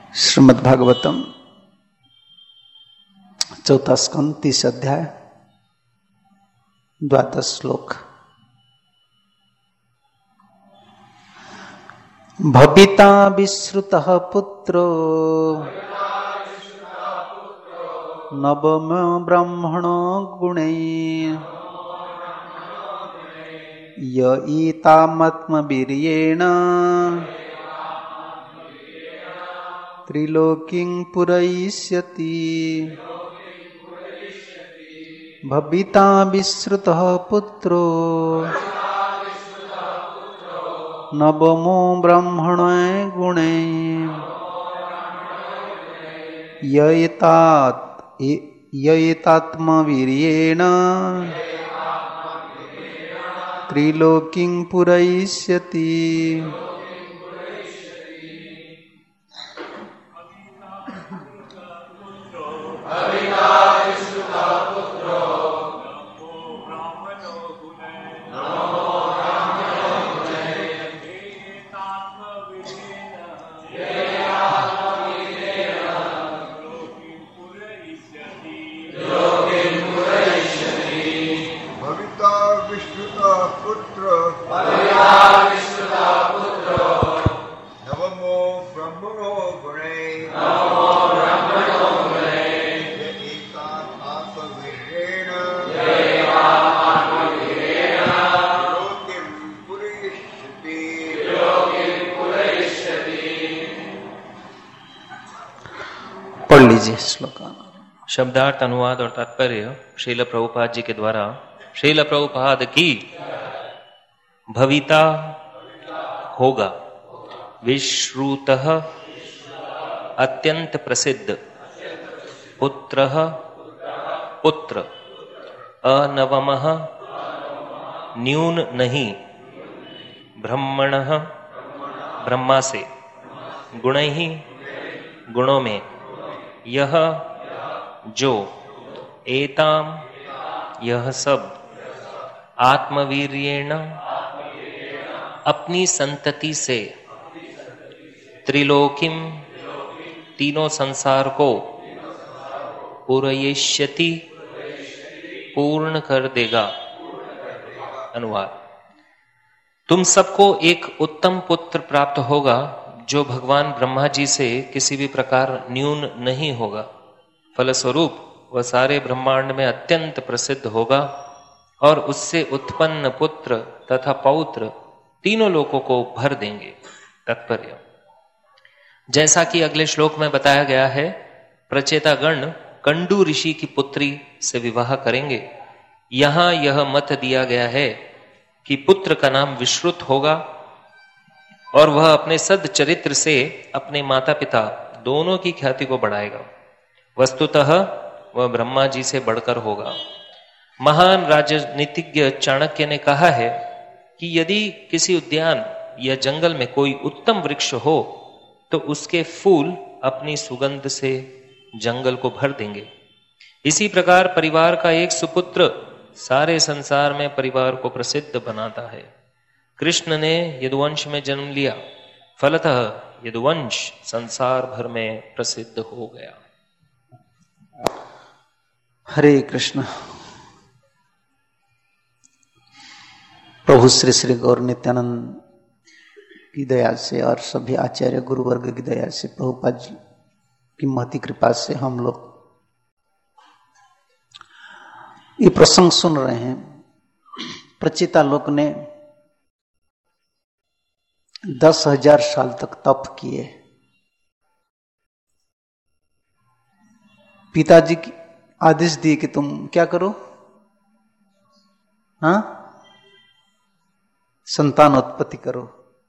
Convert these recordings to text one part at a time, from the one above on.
श्रीमद् भागवतम चौथा स्कंद 30 अध्याय 12 श्लोक। भविता विश्रुतः पुत्रो नवम ब्रह्मणो गुणैः य एतामात्मवीर्येण त्रिलोकीं पूरयिष्यति। भविता विश्रुतः पुत्रो नवमो ब्रह्मणे गुणे य एतात्मवीर्येण त्रिलोकीं पूरयिष्यति। पढ़ लीजिए श्लोक। शब्दार्थ, अनुवाद और तात्पर्य श्रील प्रभुपाद जी के द्वारा। श्रील प्रभुपाद की भविता होगा, विश्रुतः अत्यंत प्रसिद्ध, पुत्रः पुत्र, अनवमः न्यून नहीं, ब्रह्मणः ब्रह्मा से, गुणैः गुणों में, यह जो, एताम यह सब, आत्मवीर्येण अपनी संतति से, त्रिलोकीम तीनों संसार को, पूरयिष्यति पूर्ण कर देगा। अनुवाद। तुम सबको एक उत्तम पुत्र प्राप्त होगा जो भगवान ब्रह्मा जी से किसी भी प्रकार न्यून नहीं होगा। फलस्वरूप वह सारे ब्रह्मांड में अत्यंत प्रसिद्ध होगा और उससे उत्पन्न पुत्र तथा पौत्र तीनों लोकों को भर देंगे। तात्पर्य, जैसा कि अगले श्लोक में बताया गया है, प्रचेतागण कंडू ऋषि की पुत्री से विवाह करेंगे। यहां यह मत दिया गया है कि पुत्र का नाम विश्रुत होगा और वह अपने सद चरित्र से अपने माता पिता दोनों की ख्याति को बढ़ाएगा। वस्तुतः वह ब्रह्मा जी से बढ़कर होगा। महान राजनीतिज्ञ चाणक्य ने कहा है कि यदि किसी उद्यान या जंगल में कोई उत्तम वृक्ष हो तो उसके फूल अपनी सुगंध से जंगल को भर देंगे। इसी प्रकार परिवार का एक सुपुत्र सारे संसार में परिवार को प्रसिद्ध बनाता है। कृष्ण ने यदुवंश में जन्म लिया, फलतः यदुवंश संसार भर में प्रसिद्ध हो गया। हरे कृष्ण। प्रभु श्री श्री गौर नित्यानंद की दया से और सभी आचार्य गुरु वर्ग की दया से, प्रभुपाद जी की महती कृपा से हम लोग ये प्रसंग सुन रहे हैं। प्रचेता लोक ने 10,000 साल तक तप किए। पिताजी की आदेश दिए कि तुम क्या करो, हाँ, संतान उत्पत्ति करो।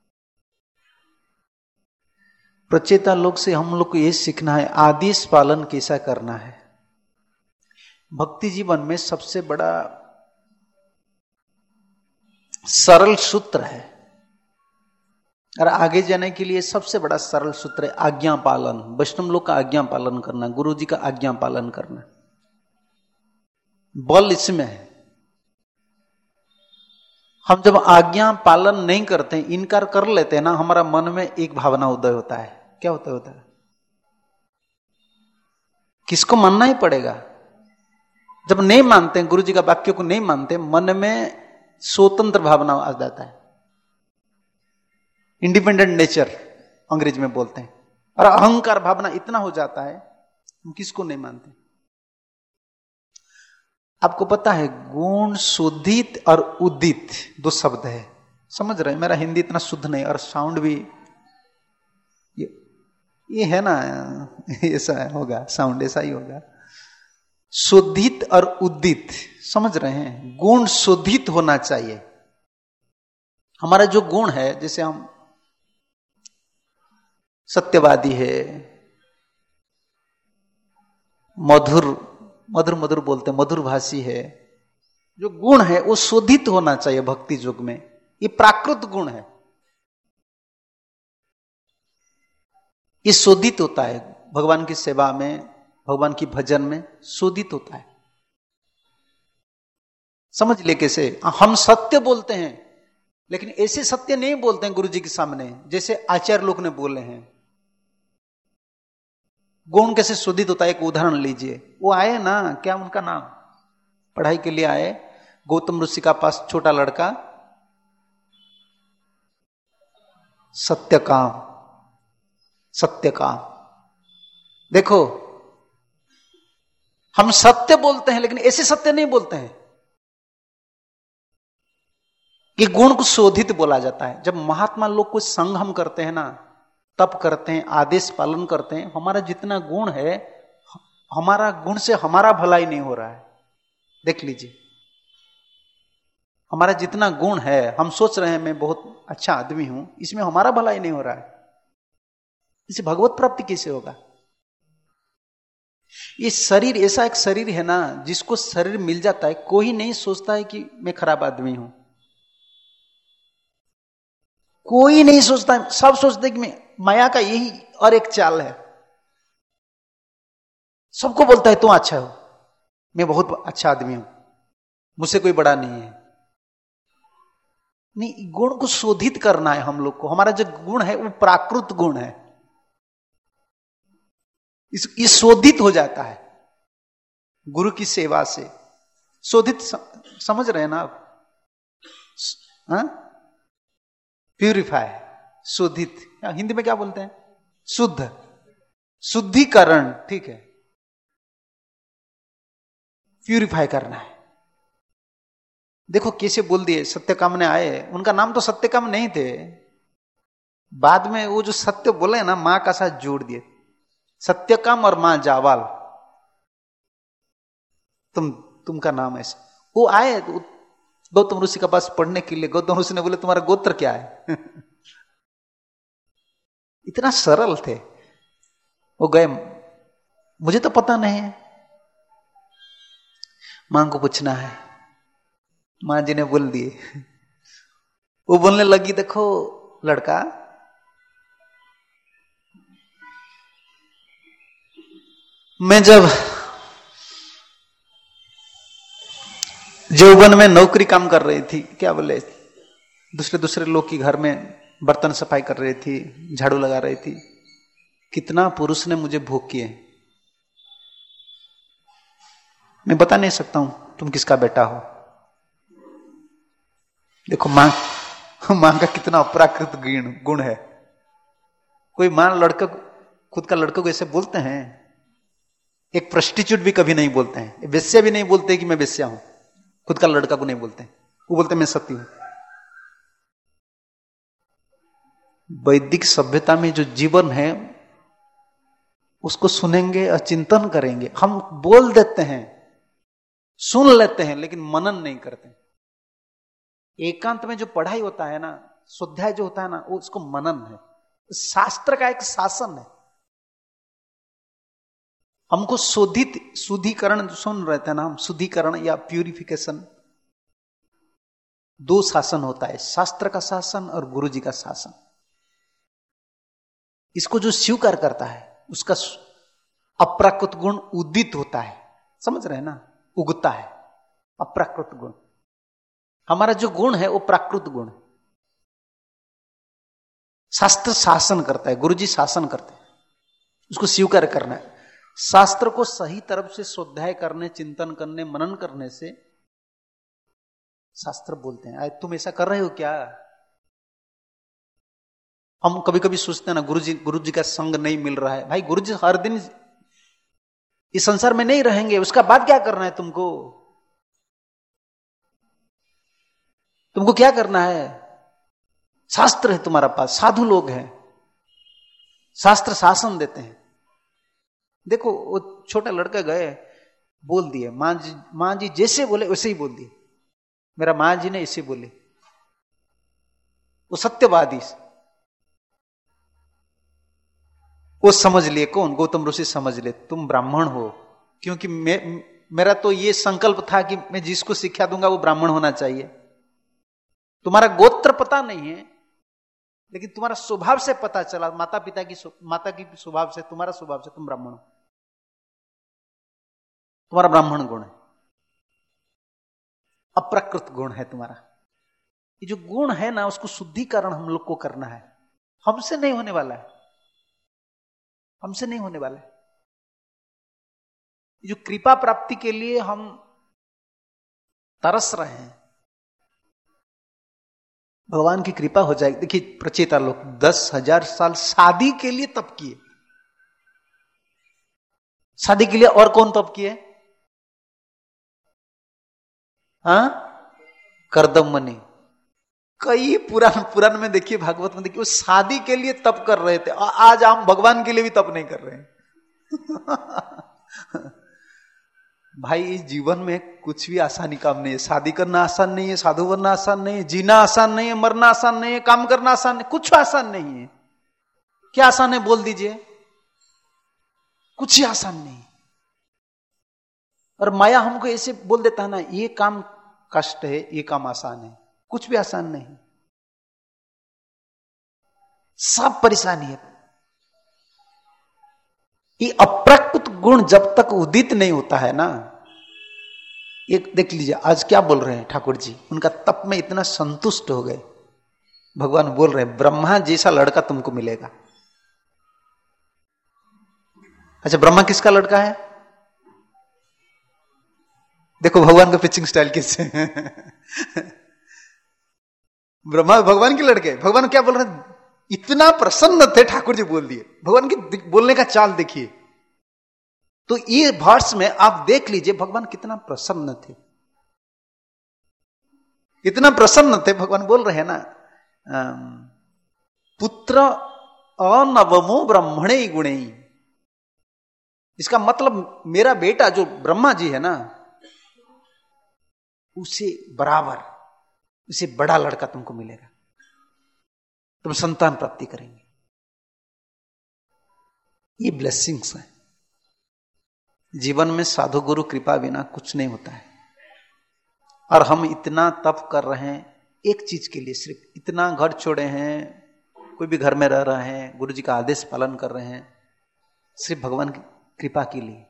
प्रचेता लोक से हम लोग को यह सीखना है, आदेश पालन कैसा करना है। भक्ति जीवन में सबसे बड़ा सरल सूत्र है और आगे जाने के लिए सबसे बड़ा सरल सूत्र है आज्ञा पालन। वैष्णव लोग का आज्ञा पालन करना, गुरु जी का आज्ञा पालन करना, बल इसमें है। हम जब आज्ञा पालन नहीं करते, इनकार कर लेते हैं ना, हमारा मन में एक भावना उदय होता है। क्या होता है? किसको मानना ही पड़ेगा। जब नहीं मानते हैं, गुरु जी का वाक्य को नहीं मानते, मन में स्वतंत्र भावना आ जाता है, इंडिपेंडेंट नेचर अंग्रेज में बोलते हैं, और अहंकार भावना इतना हो जाता है, हम किसको नहीं मानते। आपको पता है गुण शोधित और उदित दो शब्द है, समझ रहे हैं? मेरा हिंदी इतना शुद्ध नहीं और साउंड भी ये है ना, ऐसा होगा, साउंड ऐसा ही होगा। शोधित और उदित, समझ रहे हैं? गुण शोधित होना चाहिए। हमारा जो गुण है, जैसे हम सत्यवादी है, मधुर मधुर मधुर बोलते हैं, मधुर भाषी है, जो गुण है वो शोधित होना चाहिए भक्ति युग में। ये प्राकृत गुण है, ये शोधित होता है भगवान की सेवा में, भगवान की भजन में शोधित होता है। समझ ले कैसे? हम सत्य बोलते हैं, लेकिन ऐसे सत्य नहीं बोलते हैं गुरु जी के सामने जैसे आचार्य लोग ने बोले हैं। गुण कैसे शोधित होता है, एक उदाहरण लीजिए। वो आए ना, क्या उनका नाम, पढ़ाई के लिए आए गौतम ऋषि का पास, छोटा लड़का सत्यकाम। सत्यकाम, देखो हम सत्य बोलते हैं लेकिन ऐसे सत्य नहीं बोलते हैं। ये गुण को शोधित बोला जाता है। जब महात्मा लोग कुछ संगम करते हैं ना, तप करते हैं, आदेश पालन करते हैं, हमारा जितना गुण है, हमारा गुण से हमारा भलाई नहीं हो रहा है। देख लीजिए, हमारा जितना गुण है, हम सोच रहे हैं मैं बहुत अच्छा आदमी हूं, इसमें हमारा भलाई नहीं हो रहा है। इसे भगवत प्राप्ति कैसे होगा? ये शरीर ऐसा एक शरीर है ना, जिसको शरीर मिल जाता है, कोई नहीं सोचता है कि मैं खराब आदमी हूं, कोई नहीं सोचता है। सब सोचते हैं कि मैं, माया का यही और एक चाल है, सबको बोलता है तुम अच्छा हो, मैं बहुत अच्छा आदमी हूं, मुझसे कोई बड़ा नहीं है। नहीं, गुण को शोधित करना है हम लोग को। हमारा जो गुण है वो प्राकृत गुण है, ये शोधित हो जाता है गुरु की सेवा से। शोधित समझ रहे हैं ना आप? प्यूरिफाई, शोधित, हिंदी में क्या बोलते हैं? शुद्ध, शुद्धिकरण, ठीक है, प्यूरिफाई करना है। देखो कैसे बोल दिए, सत्यकाम ने आए, उनका नाम तो सत्यकाम नहीं थे, बाद में वो जो सत्य बोले ना, मां का साथ जोड़ दिए, सत्यकाम और मां जावाल, तुमका नाम ऐसा। वो आए गौतम ऋषि के पास पढ़ने के लिए। गौतम ऋषि ने बोले तुम्हारा गोत्र क्या है? इतना सरल थे वो। गए, मुझे तो पता नहीं है, मां को पूछना है। मां जी ने बोल दिए। वो बोलने लगी, देखो लड़का, मैं जब यौवन में नौकरी काम कर रही थी, क्या बोले, दूसरे दूसरे लोग की घर में बर्तन सफाई कर रही थी, झाड़ू लगा रही थी, कितना पुरुष ने मुझे भोग किए, मैं बता नहीं सकता हूं तुम किसका बेटा हो। देखो मां का कितना अपराकृत गुण है। कोई मां लड़का, खुद का लड़का को ऐसे बोलते हैं? एक प्रोस्टिट्यूट भी कभी नहीं बोलते हैं, वेश्या भी नहीं बोलते कि मैं वेश्या हूं, खुद का लड़का को नहीं बोलते, वो बोलते मैं सती हूं। वैदिक सभ्यता में जो जीवन है उसको सुनेंगे और चिंतन करेंगे। हम बोल देते हैं, सुन लेते हैं, लेकिन मनन नहीं करते। एकांत में जो पढ़ाई होता है ना, स्वाध्याय जो होता है ना, वो उसको मनन है, शास्त्र का एक शासन है। हमको शुद्धिकरण सुन रहे थे ना हम, शुद्धिकरण या प्यूरिफिकेशन, दो शासन होता है, शास्त्र का शासन और गुरु जी का शासन। इसको जो स्वीकार करता है उसका अप्राकृत गुण उदित होता है, समझ रहे हैं ना, उगता है अप्राकृत गुण। हमारा जो गुण है वो प्राकृत गुण है। शास्त्र शासन करता है, गुरु जी शासन करते हैं, उसको स्वीकार करना है। शास्त्र को सही तरफ से स्वाध्याय करने, चिंतन करने, मनन करने से शास्त्र बोलते हैं तुम ऐसा कर रहे हो क्या। हम कभी कभी सोचते हैं ना, गुरु जी का संग नहीं मिल रहा है। भाई गुरु जी हर दिन इस संसार में नहीं रहेंगे, उसका बाद क्या करना है तुमको? तुमको क्या करना है? शास्त्र है तुम्हारा पास, साधु लोग हैं, शास्त्र शासन देते हैं। देखो वो छोटा लड़का गए, बोल दिए मां जी जैसे बोले वैसे ही बोल दिए, मेरा मां जी ने इसे बोले। वो सत्यवादी, वो समझ लिए, कौन? गौतम ऋषि समझ ले तुम ब्राह्मण हो, क्योंकि मेरा तो ये संकल्प था कि मैं जिसको शिक्षा दूंगा वो ब्राह्मण होना चाहिए। तुम्हारा गोत्र पता नहीं है, लेकिन तुम्हारा स्वभाव से पता चला, माता की स्वभाव से, तुम्हारा स्वभाव से तुम ब्राह्मण हो, तुम्हारा ब्राह्मण गुण है, अप्रकृत गुण है तुम्हारा। ये जो गुण है ना, उसको शुद्धिकरण हम लोग को करना है, हमसे नहीं होने वाला है, हमसे नहीं होने वाला है। जो कृपा प्राप्ति के लिए हम तरस रहे हैं, भगवान की कृपा हो जाएगी। देखिए प्रचेता लोग 10,000 साल शादी के लिए तप किए, शादी के लिए। और कौन तप किए? हाँ, करदम मुनि। कई पुराण में देखिए, भागवत में देखिए, वो शादी के लिए तप कर रहे थे। आज हम भगवान के लिए भी तप नहीं कर रहे हैं। भाई इस जीवन में कुछ भी आसानी काम नहीं है। शादी करना आसान नहीं है, साधु बनना आसान नहीं है, जीना आसान नहीं है, मरना आसान नहीं है, काम करना आसान नहीं, कुछ आसान नहीं है। क्या आसान है बोल दीजिए? कुछ ही आसान नहीं। और माया हमको ऐसे बोल देता है ना, ये काम कष्ट है, ये काम आसान है। कुछ भी आसान नहीं, सब परेशानी है। ये अप्रकृत गुण जब तक उदित नहीं होता है ना, एक देख लीजिए आज क्या बोल रहे हैं ठाकुर जी, उनका तप में इतना संतुष्ट हो गए। भगवान बोल रहे हैं ब्रह्मा जैसा लड़का तुमको मिलेगा। अच्छा, ब्रह्मा किसका लड़का है? देखो भगवान का पिचिंग स्टाइल किससे। ब्रह्मा भगवान के लड़के। भगवान क्या बोल रहे हैं? इतना प्रसन्न थे, ठाकुर जी बोल दिए। भगवान की बोलने का चाल देखिए। तो ये वर्ष में आप देख लीजिए भगवान कितना प्रसन्न थे, इतना प्रसन्न थे। भगवान बोल रहे हैं ना, पुत्र अनवमो ब्रह्मणे गुणे। इसका मतलब मेरा बेटा जो ब्रह्मा जी है ना, उसे बराबर, उसे बड़ा लड़का तुमको मिलेगा, तुम संतान प्राप्ति करेंगे। ये ब्लेसिंग्स है। जीवन में साधु गुरु कृपा बिना कुछ नहीं होता है। और हम इतना तप कर रहे हैं एक चीज के लिए, सिर्फ इतना घर छोड़े हैं, कोई भी घर में रह रहे हैं, गुरु जी का आदेश पालन कर रहे हैं, सिर्फ भगवान की कृपा के लिए।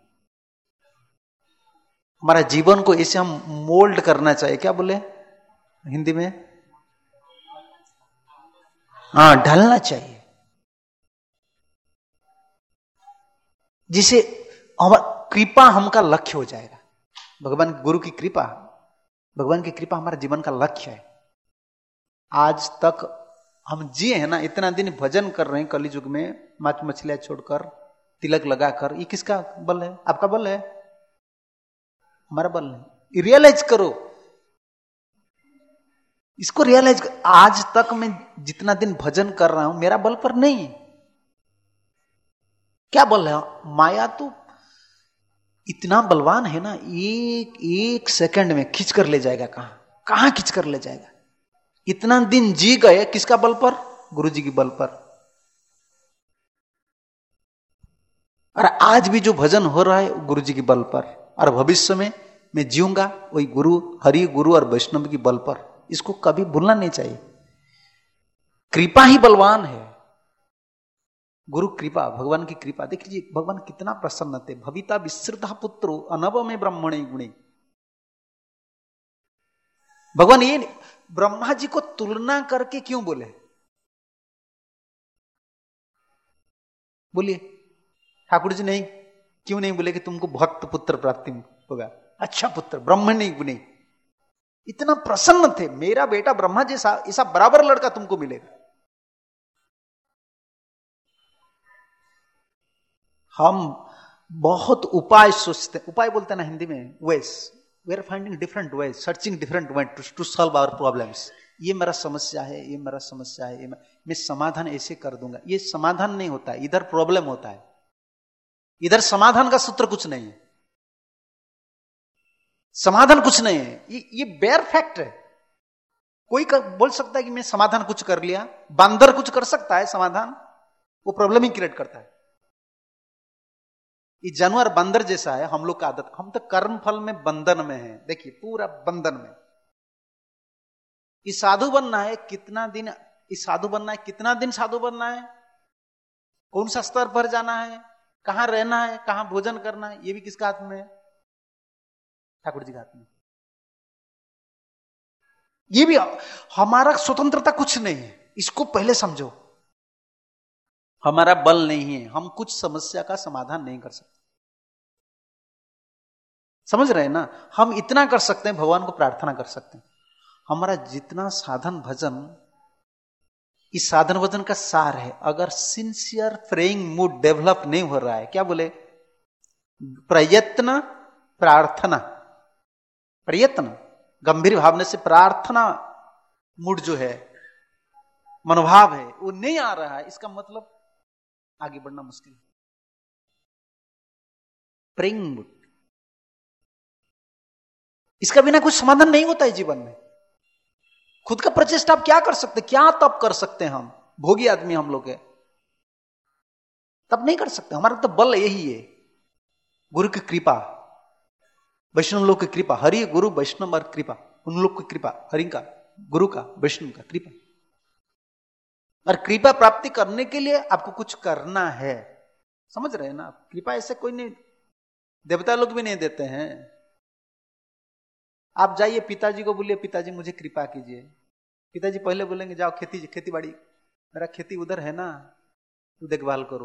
हमारा जीवन को ऐसे हम मोल्ड करना चाहिए। क्या बोले हिंदी में? हाँ, ढलना चाहिए, जिसे कृपा हमका लक्ष्य हो जाएगा। भगवान गुरु की कृपा, भगवान की कृपा हमारे जीवन का लक्ष्य है। आज तक हम जिए हैं ना, इतना दिन भजन कर रहे हैं कलि युग में, मांस मछलियां छोड़कर, तिलक लगाकर। ये किसका बल है? आपका बल है, हमारा बल नहीं। रियलाइज करो इसको, रियलाइज कर। आज तक मैं जितना दिन भजन कर रहा हूं, मेरा बल पर नहीं है। क्या बल है? माया तो इतना बलवान है ना, एक सेकंड में खींच कर ले जाएगा। कहां खींच कर ले जाएगा। इतना दिन जी गए किसका बल पर? गुरु जी के बल पर। और आज भी जो भजन हो रहा है गुरु जी के बल पर, और भविष्य में मैं जीऊंगा वही गुरु, हरि गुरु और वैष्णव के बल पर। इसको कभी भूलना नहीं चाहिए। कृपा ही बलवान है, गुरु कृपा, भगवान की कृपा। देख लीजिए भगवान कितना प्रसन्न थे। भविता विश्रुता पुत्रो अनव में ब्रह्मणे गुणे। भगवान ये ब्रह्मा जी को तुलना करके क्यों बोले? बोलिए ठाकुर जी नहीं, क्यों नहीं बोले कि तुमको बहुत पुत्र प्राप्ति होगा, अच्छा पुत्र, ब्रह्मणी गुणी, इतना प्रसन्न थे, मेरा बेटा ब्रह्मा जैसा ऐसा बराबर लड़का तुमको मिलेगा। हम बहुत उपाय सोचते, उपाय बोलते हैं ना हिंदी में, ways, we are finding different ways, searching different way to solve our problems. ये मेरा समस्या है, ये मेरा समस्या है, मैं समाधान ऐसे कर दूंगा, ये समाधान नहीं होता है, इधर प्रॉब्लम होता है, इधर समाधान का सूत्र कुछ नहीं है, समाधान कुछ नहीं है, ये बेयर फैक्ट है। कोई बोल सकता है कि मैं समाधान कुछ कर लिया, बंदर कुछ कर सकता है समाधान, वो प्रॉब्लम ही क्रिएट करता है। ये जानवर बंदर जैसा है हम लोग का आदत, हम तो कर्म फल में बंधन में है, देखिए पूरा बंधन में। ये साधु बनना है कितना दिन, इस साधु बनना है कितना दिन, साधु बनना है, कौन सा स्तर पर जाना है, कहां रहना है, कहां भोजन करना है, ये भी किसका हाथ में है? ठाकुर जी के हाथ में। ये भी हमारा स्वतंत्रता कुछ नहीं है, इसको पहले समझो। हमारा बल नहीं है, हम कुछ समस्या का समाधान नहीं कर सकते, समझ रहे हैं ना। हम इतना कर सकते हैं, भगवान को प्रार्थना कर सकते हैं। हमारा जितना साधन भजन, इस साधन भजन का सार है, अगर सिंसियर प्रेइंग मूड डेवलप नहीं हो रहा है, क्या बोले, प्रयत्न प्रार्थना, प्रयत्न गंभीर भावना से प्रार्थना मूड जो है, मनोभाव है, वो नहीं आ रहा है, इसका मतलब आगे बढ़ना मुश्किल है। प्रेइंग मूड, इसका बिना कुछ समाधान नहीं होता है जीवन में। खुद का प्रचेष्टा आप क्या कर सकते, क्या तप कर सकते हैं, हम भोगी आदमी हम लोग है, तब नहीं कर सकते। हमारा तो बल यही है, गुरु की कृपा, वैष्णव लोग की कृपा, हरि गुरु वैष्णव और कृपा, उन लोग की कृपा, हरि का, गुरु का, वैष्णव का कृपा। और कृपा प्राप्ति करने के लिए आपको कुछ करना है, समझ रहे हैं ना। कृपा ऐसे कोई नहीं, देवता लोग भी नहीं देते हैं। आप जाइए पिताजी को बोलिए, पिताजी मुझे कृपा कीजिए, पिताजी पहले बोलेंगे जाओ खेती बाड़ी, मेरा खेती उधर है ना, तू देखभाल करो।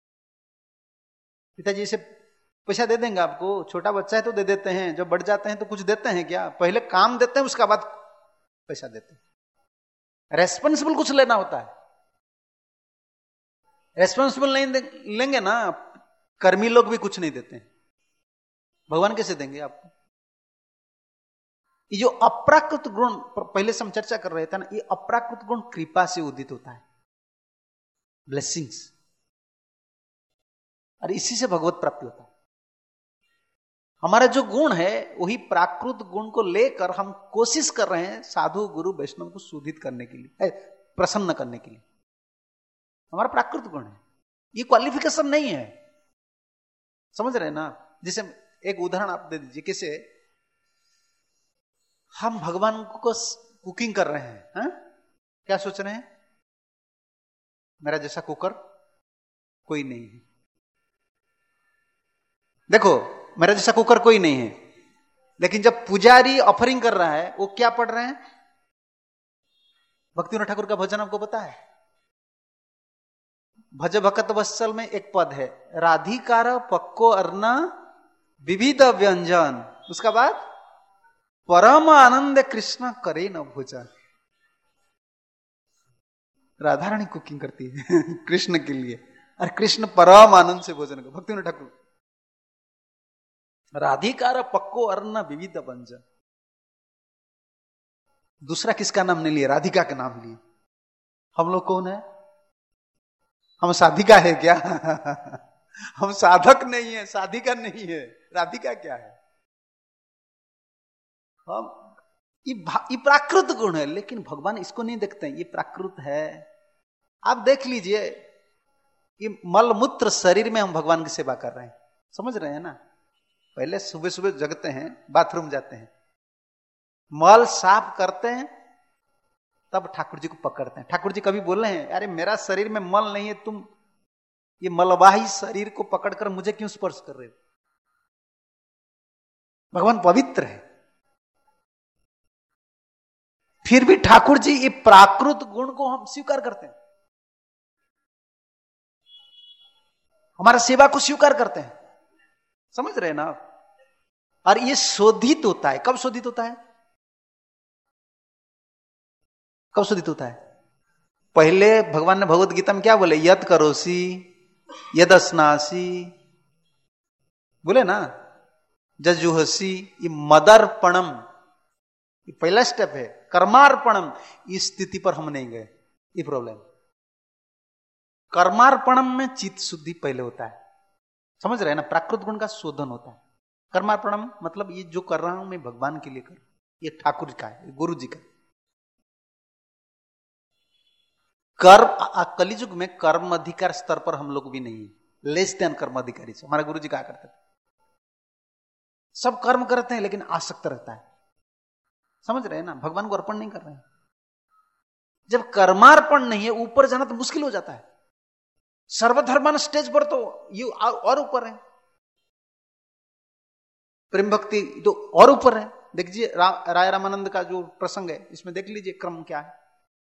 पिताजी से पैसा दे देंगे आपको, छोटा बच्चा है तो दे देते हैं, जब बढ़ जाते हैं तो कुछ देते हैं क्या, पहले काम देते हैं उसके बाद पैसा देते हैं। रेस्पॉन्सिबल कुछ लेना होता है, रेस्पॉन्सिबल नहीं लेंगे ना, कर्मी लोग भी कुछ नहीं देते हैं, भगवान कैसे देंगे आपको। ये जो अप्राकृत गुण पहले से हम चर्चा कर रहे थे ना, ये अप्राकृत गुण कृपा से उदित होता है, ब्लेसिंग्स, और इसी से भगवत प्राप्ति होता है। हमारा जो गुण है वही प्राकृत गुण को लेकर हम कोशिश कर रहे हैं साधु गुरु वैष्णव को शोधित करने के लिए, प्रसन्न करने के लिए। हमारा प्राकृत गुण है, ये क्वालिफिकेशन नहीं है, समझ रहे हैं ना। जैसे एक उदाहरण आप दे दीजिए, कैसे हम भगवान को कुकिंग कर रहे हैं, हा? क्या सोच रहे हैं, मेरा जैसा कुकर कोई नहीं है, देखो मेरा जैसा कुकर कोई नहीं है। लेकिन जब पुजारी ऑफरिंग कर रहा है, वो क्या पढ़ रहे हैं, भक्तिविनोद ठाकुर का भजन आपको पता है, भज भकत वत्सल में एक पद है, राधिकार पक्को अर्ना विविध व्यंजन, उसका बाद परम आनंद कृष्ण करे न भोजन। राधा रानी कुकिंग करती है कृष्ण के लिए, और कृष्ण परम आनंद से भोजन कर। भक्तिविनोद ठाकुर, राधिकार पक्को अर्ण विविध व्यंजन। दूसरा किसका नाम नहीं लिया, राधिका का नाम लिए। हम लोग कौन है, हम साधिका है क्या हम साधक नहीं है, साधिका नहीं है, राधिका क्या है। हम ये प्राकृत गुण है, लेकिन भगवान इसको नहीं देखते हैं, ये प्राकृत है। आप देख लीजिए, ये मलमूत्र शरीर में हम भगवान की सेवा कर रहे हैं, समझ रहे हैं ना। पहले सुबह सुबह जगते हैं, बाथरूम जाते हैं, मल साफ करते हैं, तब ठाकुर जी को पकड़ते हैं। ठाकुर जी कभी बोले हैं, अरे मेरा शरीर में मल नहीं है, तुम ये मलवाही शरीर को पकड़कर मुझे क्यों स्पर्श कर रहे हो। भगवान पवित्र है, फिर भी ठाकुर जी ये प्राकृत गुण को हम स्वीकार करते हैं, हमारा सेवा को स्वीकार करते हैं। समझ रहे हैं ना आप? और ये शोधित होता है। कब शोधित होता है? कब शोधित होता है? पहले भगवान ने भगवत गीता में क्या बोले? यद करोसी यद अस्नासी, बोले ना, जजुहसी। ये मदर्पणम, ये पहला स्टेप है। कर्मार्पणम, इस स्थिति पर हम नहीं गए, ये प्रॉब्लम। कर्मार्पणम में चित्त शुद्धि पहले होता है, समझ रहे हैं ना? प्राकृत गुण का शोधन होता है। कर्मार्पणम मतलब ये जो कर रहा हूं मैं भगवान के लिए कर, ये ठाकुर का है, गुरु जी का। कर्म, कलिजुग में कर्म अधिकार स्तर पर हम लोग भी नहीं है, लेस देन कर्म अधिकारी से। हमारे गुरु जी क्या करते थे? सब कर्म करते हैं लेकिन आसक्त रहता है, समझ रहे हैं ना? भगवान को अर्पण नहीं कर रहे हैं। जब कर्मार्पण नहीं है, ऊपर जाना तो मुश्किल हो जाता है। सर्वधर्मान स्टेज पर तो ये और ऊपर है, प्रेम भक्ति तो और ऊपर है। देखिए राय रामानंद का जो प्रसंग है, इसमें देख लीजिए क्रम क्या है।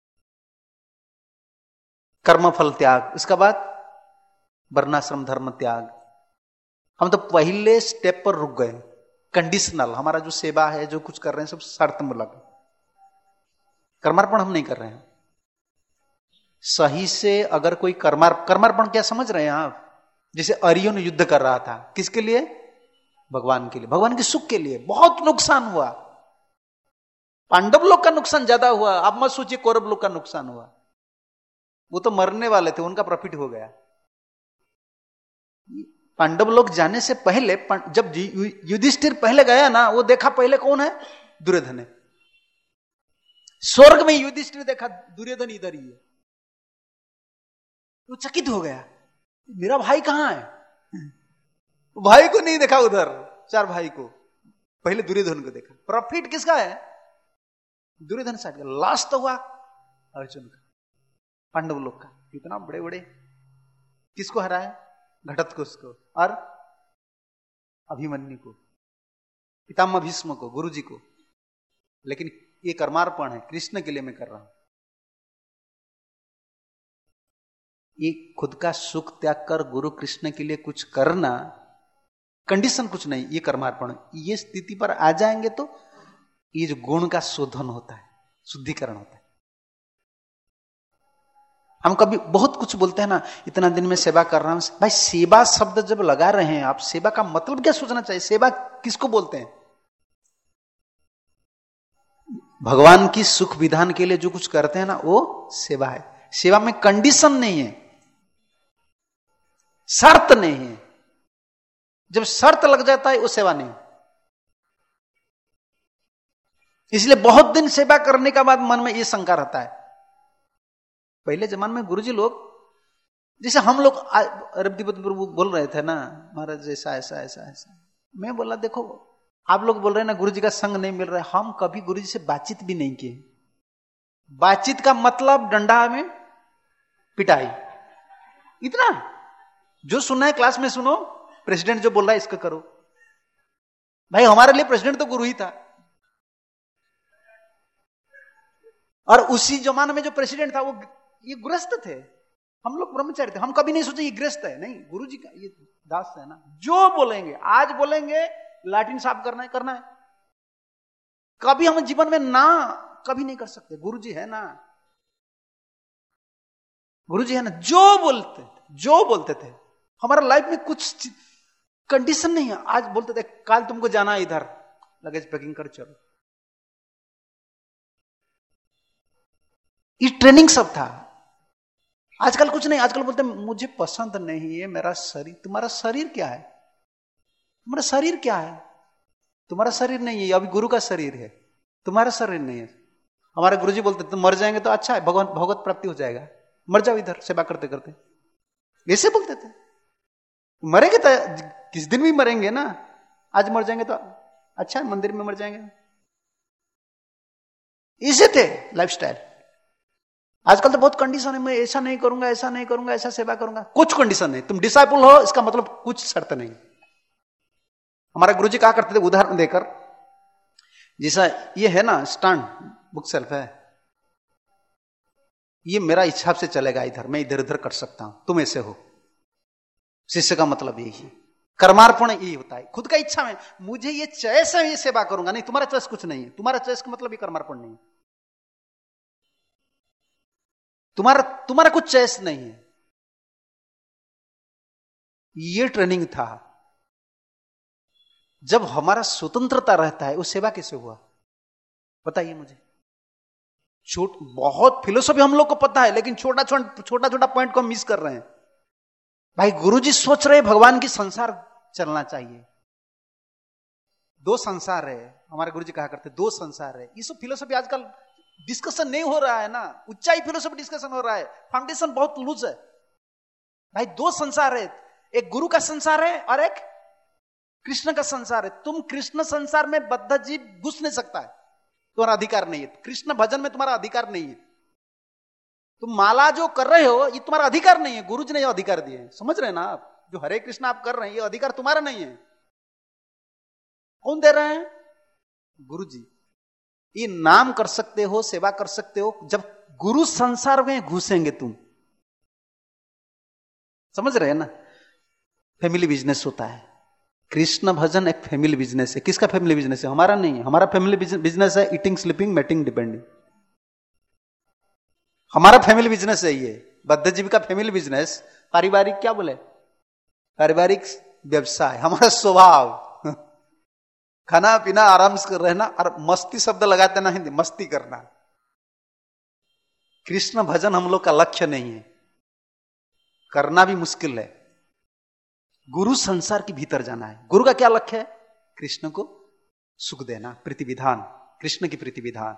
कर्म फल त्याग, इसका बाद वर्णाश्रम धर्म त्याग। हम तो पहले स्टेप पर रुक गए, कंडीशनल। हमारा जो सेवा है, जो कुछ कर रहे हैं, सब शर्त मूलक। कर्मार्पण हम नहीं कर रहे हैं सही से। अगर कोई कर्मार्पण क्या समझ रहे हैं आप? जैसे अर्जुन युद्ध कर रहा था, किसके लिए? भगवान के लिए, भगवान के सुख के लिए। बहुत नुकसान हुआ, पांडव लोग का नुकसान ज्यादा हुआ। आप मत सोचिए कौरव लोग का नुकसान हुआ, वो तो मरने वाले थे, उनका प्रॉफिट हो गया। पांडव लोग जाने से पहले, जब युधिष्ठिर पहले गया ना, वो देखा पहले कौन है? दुर्योधन है। स्वर्ग में युधिष्ठिर देखा दुर्योधन इधर ही है, वो चकित हो गया, मेरा भाई कहां है? भाई को नहीं देखा उधर, चार भाई को, पहले दुर्योधन को देखा। प्रॉफिट किसका है? दुर्योधन साइड का। लास्ट हुआ अर्जुन का, पांडव लोग का। कितना बड़े बड़े, किसको हराया? घटोत्कच को और अभिमन्यु को, पितामह भीष्म को, गुरु जी को। लेकिन ये कर्मार्पण है, कृष्ण के लिए मैं कर रहा हूं। ये खुद का सुख त्याग कर गुरु कृष्ण के लिए कुछ करना, कंडीशन कुछ नहीं, ये कर्मार्पण। ये स्थिति पर आ जाएंगे तो ये जो गुण का शोधन होता है, शुद्धिकरण होता है। हम कभी बहुत कुछ बोलते हैं ना, इतना दिन में सेवा कर रहा हूं। भाई सेवा शब्द जब लगा रहे हैं आप, सेवा का मतलब क्या सोचना चाहिए? सेवा किसको बोलते हैं? भगवान की सुख विधान के लिए जो कुछ करते हैं ना, वो सेवा है। सेवा में कंडीशन नहीं है, शर्त नहीं है। जब शर्त लग जाता है वो सेवा नहीं। इसलिए बहुत दिन सेवा करने के बाद मन में ये शंका रहता है। पहले जमाने में गुरुजी लोग, जैसे हम लोग रविपति प्रभु बोल रहे थे ना, महाराज ऐसा ऐसा ऐसा ऐसा। मैं बोला देखो, आप लोग बोल रहे हैं ना गुरुजी का संग नहीं मिल रहा है, हम कभी गुरुजी से बातचीत भी नहीं किए। बातचीत का मतलब डंडा में पिटाई, इतना। जो सुनना है क्लास में सुनो, प्रेसिडेंट जो बोल रहा है इसका करो। भाई हमारे लिए प्रेसिडेंट तो गुरु ही था, और उसी जमाने में जो प्रेसिडेंट था वो ये गृहस्थ थे, हम लोग ब्रह्मचारी थे। हम कभी नहीं सोचे ये गृहस्थ है, नहीं, गुरुजी का ये दास है ना। जो बोलेंगे, आज बोलेंगे लैट्रिन साफ करना है, करना है। कभी हम जीवन में ना कभी नहीं कर सकते, गुरुजी है ना, गुरुजी है ना। जो बोलते थे, हमारा लाइफ में कुछ कंडीशन नहीं है। आज बोलते थे कल तुमको जाना है इधर, लगेज पैकिंग कर चलो, ये ट्रेनिंग सब था। आजकल कुछ नहीं, आजकल बोलते मुझे पसंद नहीं है मेरा शरीर। तुम्हारा शरीर क्या है? तुम्हारा शरीर क्या है? तुम्हारा शरीर नहीं है, अभी गुरु का शरीर है, तुम्हारा शरीर नहीं है। हमारे गुरुजी बोलते तुम मर जाएंगे तो अच्छा है, भगवान भगवत प्राप्ति हो जाएगा, मर जाओ इधर सेवा करते करते, ऐसे बोलते थे। मरेंगे तो किस दिन भी मरेंगे ना, आज मर जाएंगे तो अच्छा है, मंदिर में मर जाएंगे, ऐसे थे लाइफस्टाइल। आजकल तो बहुत कंडीशन है, मैं ऐसा नहीं करूंगा, ऐसा नहीं करूंगा, ऐसा सेवा करूंगा। कुछ कंडीशन नहीं, तुम डिसाइपल हो इसका मतलब कुछ शर्त नहीं। हमारे गुरुजी कहा करते थे उदाहरण देकर, जैसा ये है ना स्टैंड, बुक सेल्फ है, ये मेरा हिसाब से चलेगा, इधर मैं इधर उधर कर सकता हूं, तुम ऐसे हो। शिष्य का मतलब यही है, कर्मार्पण यही होता है, खुद का इच्छा में मुझे ये चॉइस है, ये सेवा करूंगा। नहीं, तुम्हारा चॉइस कुछ नहीं है, तुम्हारा चॉइस का मतलब ये कर्मार्पण नहीं है, तुम्हारा कुछ चॉइस नहीं है। ये ट्रेनिंग था। जब हमारा स्वतंत्रता रहता है, वो सेवा कैसे हुआ बताइए मुझे। बहुत फिलोसॉफी हम लोग को पता है, लेकिन छोटा छोटा पॉइंट को हम मिस कर रहे हैं। भाई गुरुजी सोच रहे भगवान की संसार चलना चाहिए, दो संसार है, हमारे गुरुजी कहा करते दो संसार है। ये सब फिलोसॉफी आजकल डिस्कशन नहीं हो रहा है ना, ऊंचाई फिलोसॉफी डिस्कशन हो रहा है, फाउंडेशन बहुत लूज है। भाई दो संसार है, एक गुरु का संसार है और एक कृष्ण का संसार है। तुम कृष्ण संसार में बद्ध जीव घुस नहीं सकता है, तुम्हारा अधिकार नहीं है। कृष्ण भजन में तुम्हारा अधिकार नहीं है। तुम माला जो कर रहे हो ये तुम्हारा अधिकार नहीं है, गुरुजी ने ये अधिकार दिए हैं। समझ रहे हैं ना आप, जो हरे कृष्ण आप कर रहे हैं ये अधिकार तुम्हारा नहीं है। कौन दे रहे हैं? गुरुजी। ये नाम कर सकते हो, सेवा कर सकते हो जब गुरु संसार में घुसेंगे तुम। समझ रहे हैं ना, फैमिली बिजनेस होता है। कृष्ण भजन एक फैमिली बिजनेस है। किसका फैमिली बिजनेस है? हमारा नहीं है। हमारा फैमिली बिजनेस है ईटिंग, स्लीपिंग, मेटिंग, डिपेंडिंग। हमारा फैमिली बिजनेस है ये। बद्ध जीव का फैमिली बिजनेस पारिवारिक, क्या बोले, पारिवारिक व्यवसाय। हमारा स्वभाव खाना पीना, आराम से रहना, और मस्ती शब्द लगाते ना हिंदी, मस्ती करना। कृष्ण भजन हम लोग का लक्ष्य नहीं है, करना भी मुश्किल है। गुरु संसार के भीतर जाना है। गुरु का क्या लक्ष्य है? कृष्ण को सुख देना, प्रीति विधान, कृष्ण की प्रीति विधान।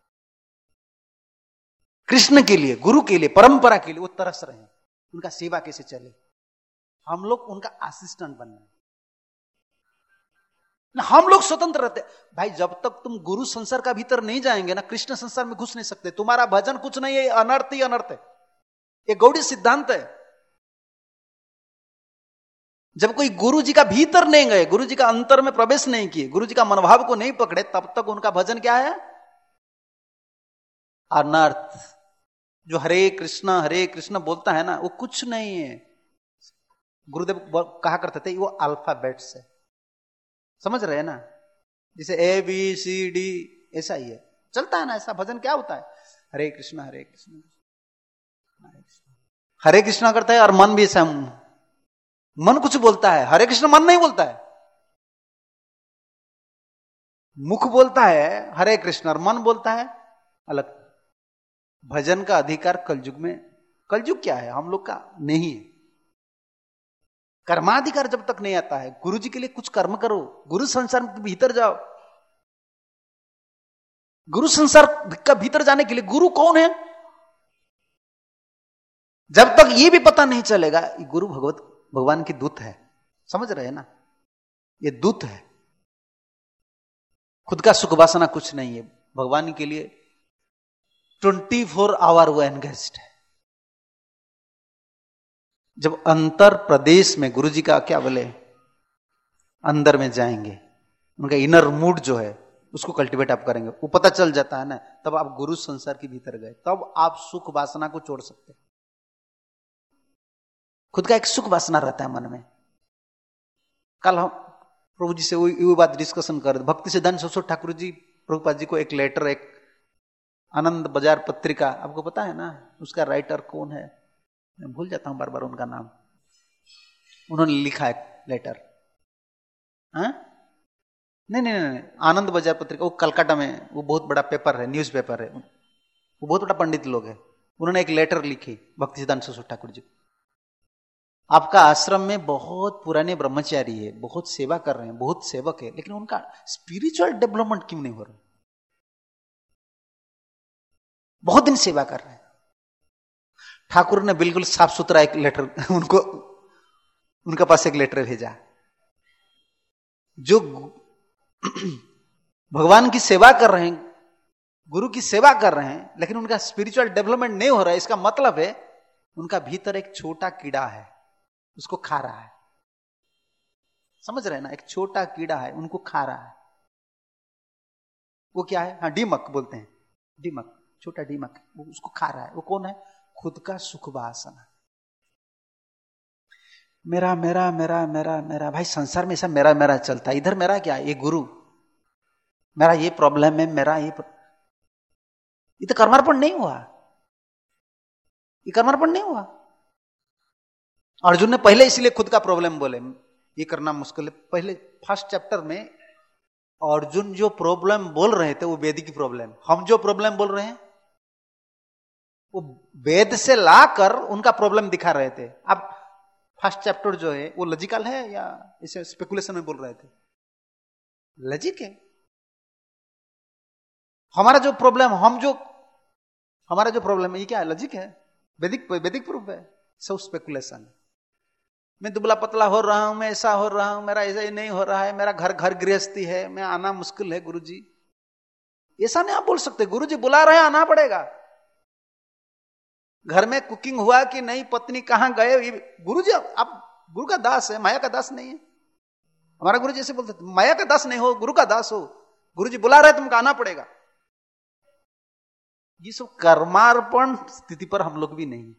कृष्ण के लिए, गुरु के लिए, परंपरा के लिए वो तरस रहे हैं, उनका सेवा कैसे चले। हम लोग उनका असिस्टेंट बनना है। हम लोग स्वतंत्र रहते भाई। जब तक तुम गुरु संसार का भीतर नहीं जाएंगे ना, कृष्ण संसार में घुस नहीं सकते। तुम्हारा भजन कुछ नहीं है, अनर्थ ही अनर्थ है। ये गौड़ी सिद्धांत है। जब कोई गुरु जी का भीतर नहीं गए, गुरु जी का अंतर में प्रवेश नहीं किए, गुरु जी का मनोभाव को नहीं पकड़े, तब तक उनका भजन क्या है? अनर्थ। जो हरे कृष्ण बोलता है ना, वो कुछ नहीं है। गुरुदेव कहा करते थे वो अल्फाबेट्स है। समझ रहे हैं ना, जैसे ABCD ऐसा ही है, चलता है ना ऐसा। भजन क्या होता है? हरे कृष्ण हरे कृष्ण हरे कृष्ण करता है, और मन भी ऐसा, मन कुछ बोलता है, हरे कृष्ण मन नहीं बोलता है। मुख बोलता है हरे कृष्ण और मन बोलता है अलग। भजन का अधिकार कलयुग में, कलयुग क्या है हम लोग का नहीं है। कर्माधिकार जब तक नहीं आता है, गुरु जी के लिए कुछ कर्म करो, गुरु संसार के भीतर जाओ। गुरु संसार का भीतर जाने के लिए गुरु कौन है, जब तक ये भी पता नहीं चलेगा, गुरु भगवान की दूत है। समझ रहे हैं ना, ये दूत है। खुद का सुख वासना कुछ नहीं है। भगवान के लिए 24 आवर वो एंगेज्ड है। जब अंतर प्रदेश में गुरु जी का क्या बोले, अंदर में जाएंगे, उनका इनर मूड जो है उसको कल्टीवेट आप करेंगे, वो पता चल जाता है ना, तब आप गुरु संसार के भीतर गए, तब आप सुख वासना को छोड़ सकते हैं। खुद का एक सुख वासना रहता है मन में। कल हम प्रभु जी से वो बात डिस्कशन कर रहे, भक्ति सिद्धांत सरस्वती ठाकुर जी प्रभुपाद जी को एक लेटर, एक आनंद बाजार पत्रिका, आपको पता है ना उसका राइटर कौन है, मैं भूल जाता हूं बार बार उनका नाम। उन्होंने लिखा एक लेटर। नहीं, आनंद बाजार पत्रिका, वो कलकत्ता में, वो बहुत बड़ा पेपर है, न्यूज पेपर है, वो बहुत बड़ा पंडित लोग है। उन्होंने एक लेटर लिखी भक्ति सिद्धांत सरस्वती ठाकुर जी, आपका आश्रम में बहुत पुराने ब्रह्मचारी है, बहुत सेवा कर रहे हैं, बहुत सेवक है, लेकिन उनका स्पिरिचुअल डेवलपमेंट क्यों नहीं हो रहा? बहुत दिन सेवा कर रहे हैं। ठाकुर ने बिल्कुल साफ सुथरा एक लेटर उनको, उनके पास एक लेटर भेजा। जो भगवान की सेवा कर रहे हैं, गुरु की सेवा कर रहे हैं, लेकिन उनका स्पिरिचुअल डेवलपमेंट नहीं हो रहा है, इसका मतलब है उनका भीतर एक छोटा कीड़ा है, उसको खा रहा है। समझ रहे हैं ना, एक छोटा कीड़ा है, उनको खा रहा है। वो क्या है? हाँ, दीमक बोलते हैं, दीमक, छोटा दीमक, वो उसको खा रहा है। वो कौन है? खुद का सुख वासना। मेरा मेरा मेरा मेरा मेरा। भाई संसार में ऐसा मेरा मेरा चलता है, इधर मेरा क्या, ये गुरु, मेरा ये प्रॉब्लम है, मेरा ये तो कर्मार्पण नहीं हुआ, ये कर्मार्पण नहीं हुआ। अर्जुन ने पहले इसीलिए खुद का प्रॉब्लम बोले, ये करना मुश्किल है। पहले फर्स्ट चैप्टर में अर्जुन जो प्रॉब्लम बोल रहे थे वो वैदिक प्रॉब्लम, हम जो प्रॉब्लम बोल रहे हैं वो वेद से लाकर उनका प्रॉब्लम दिखा रहे थे। अब फर्स्ट चैप्टर जो है वो लॉजिकल है या इसे स्पेकुलेशन में बोल रहे थे? लॉजिक है। हमारा जो प्रॉब्लम हमारा जो प्रॉब्लम है ये क्या है? लॉजिक है, वैदिक प्रूफ है। सब स्पेकुलेशन। मैं दुबला पतला हो रहा हूं, मैं ऐसा हो रहा हूं, मेरा ऐसा ही नहीं हो रहा है, मेरा घर गृहस्थी है, मैं आना मुश्किल है गुरुजी, ऐसा नहीं आप बोल सकते। गुरुजी बुला रहे हैं, आना पड़ेगा। घर में कुकिंग हुआ कि नहीं, पत्नी कहां गए, गुरुजी आप गुरु का दास है, माया का दास नहीं है। हमारा गुरु जैसे बोलते थे, माया का दास नहीं हो, गुरु का दास हो। गुरुजी बुला रहे तुमको आना पड़ेगा। ये सब कर्मार्पण स्थिति पर हम लोग भी नहीं।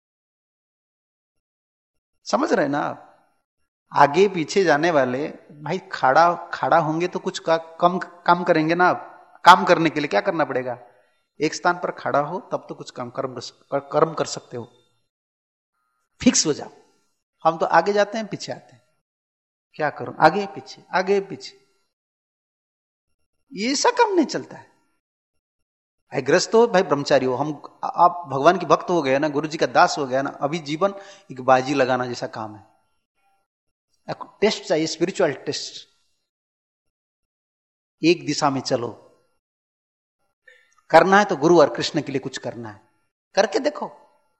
समझ रहे ना आप? आगे पीछे जाने वाले भाई खड़ा होंगे तो कुछ कम काम करेंगे ना। आप काम करने के लिए क्या करना पड़ेगा? एक स्थान पर खड़ा हो तब तो कुछ काम कर्म कर सकते हो। फिक्स हो जाओ। हम तो आगे जाते हैं, पीछे आते हैं, क्या करूं, आगे पीछे आगे पीछे, ये ऐसा काम नहीं चलता है। भाई ग्रस्त हो, भाई ब्रह्मचारी हो, आप भगवान की भक्त हो गए ना, गुरु जी का दास हो गया ना, अभी जीवन एक बाजी लगाना जैसा काम है। टेस्ट चाहिए, स्पिरिचुअल टेस्ट। एक दिशा में चलो, करना है तो गुरु और कृष्ण के लिए कुछ करना है, करके देखो।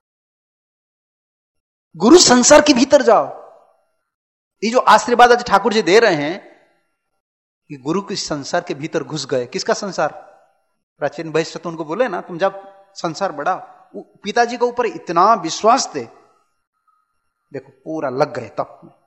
गुरु संसार के भीतर जाओ। ये जो आशीर्वाद आज ठाकुर जी दे रहे हैं, कि गुरु के संसार के भीतर घुस गए। किसका संसार? प्राचीन वैश्य तो उनको बोले ना, तुम जब संसार बड़ा, पिताजी के ऊपर इतना विश्वास थे, देखो पूरा लग गए तप में।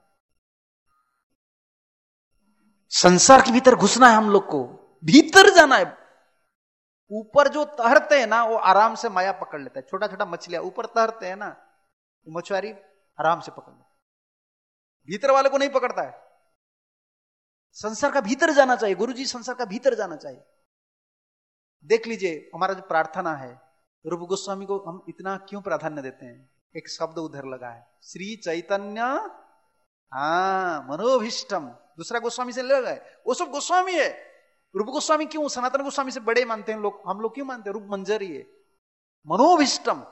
संसार के भीतर घुसना है हम लोग को, भीतर जाना है। ऊपर जो तैरते हैं ना, वो आराम से माया पकड़ लेता है। छोटा छोटा मछलियां ऊपर तैरते हैं ना, वो मछुआरी आराम से पकड़ लेता है, भीतर वाले को नहीं पकड़ता है। संसार का भीतर जाना चाहिए। गुरुजी संसार का भीतर जाना चाहिए। देख लीजिए हमारा जो प्रार्थना है, रूप गोस्वामी को हम इतना क्यों प्राधान्य देते हैं? एक शब्द उधर लगा है, श्री चैतन्य मनोभीष्टम। दूसरा गोस्वामी से लगा है, वो सब गोस्वामी है। रूप गोस्वामी क्यों सनातन गोस्वामी से बड़े मानते हैं लोग, हम लोग क्यों मानते हैं? रूप मंजरी है, मनोभीष्टम,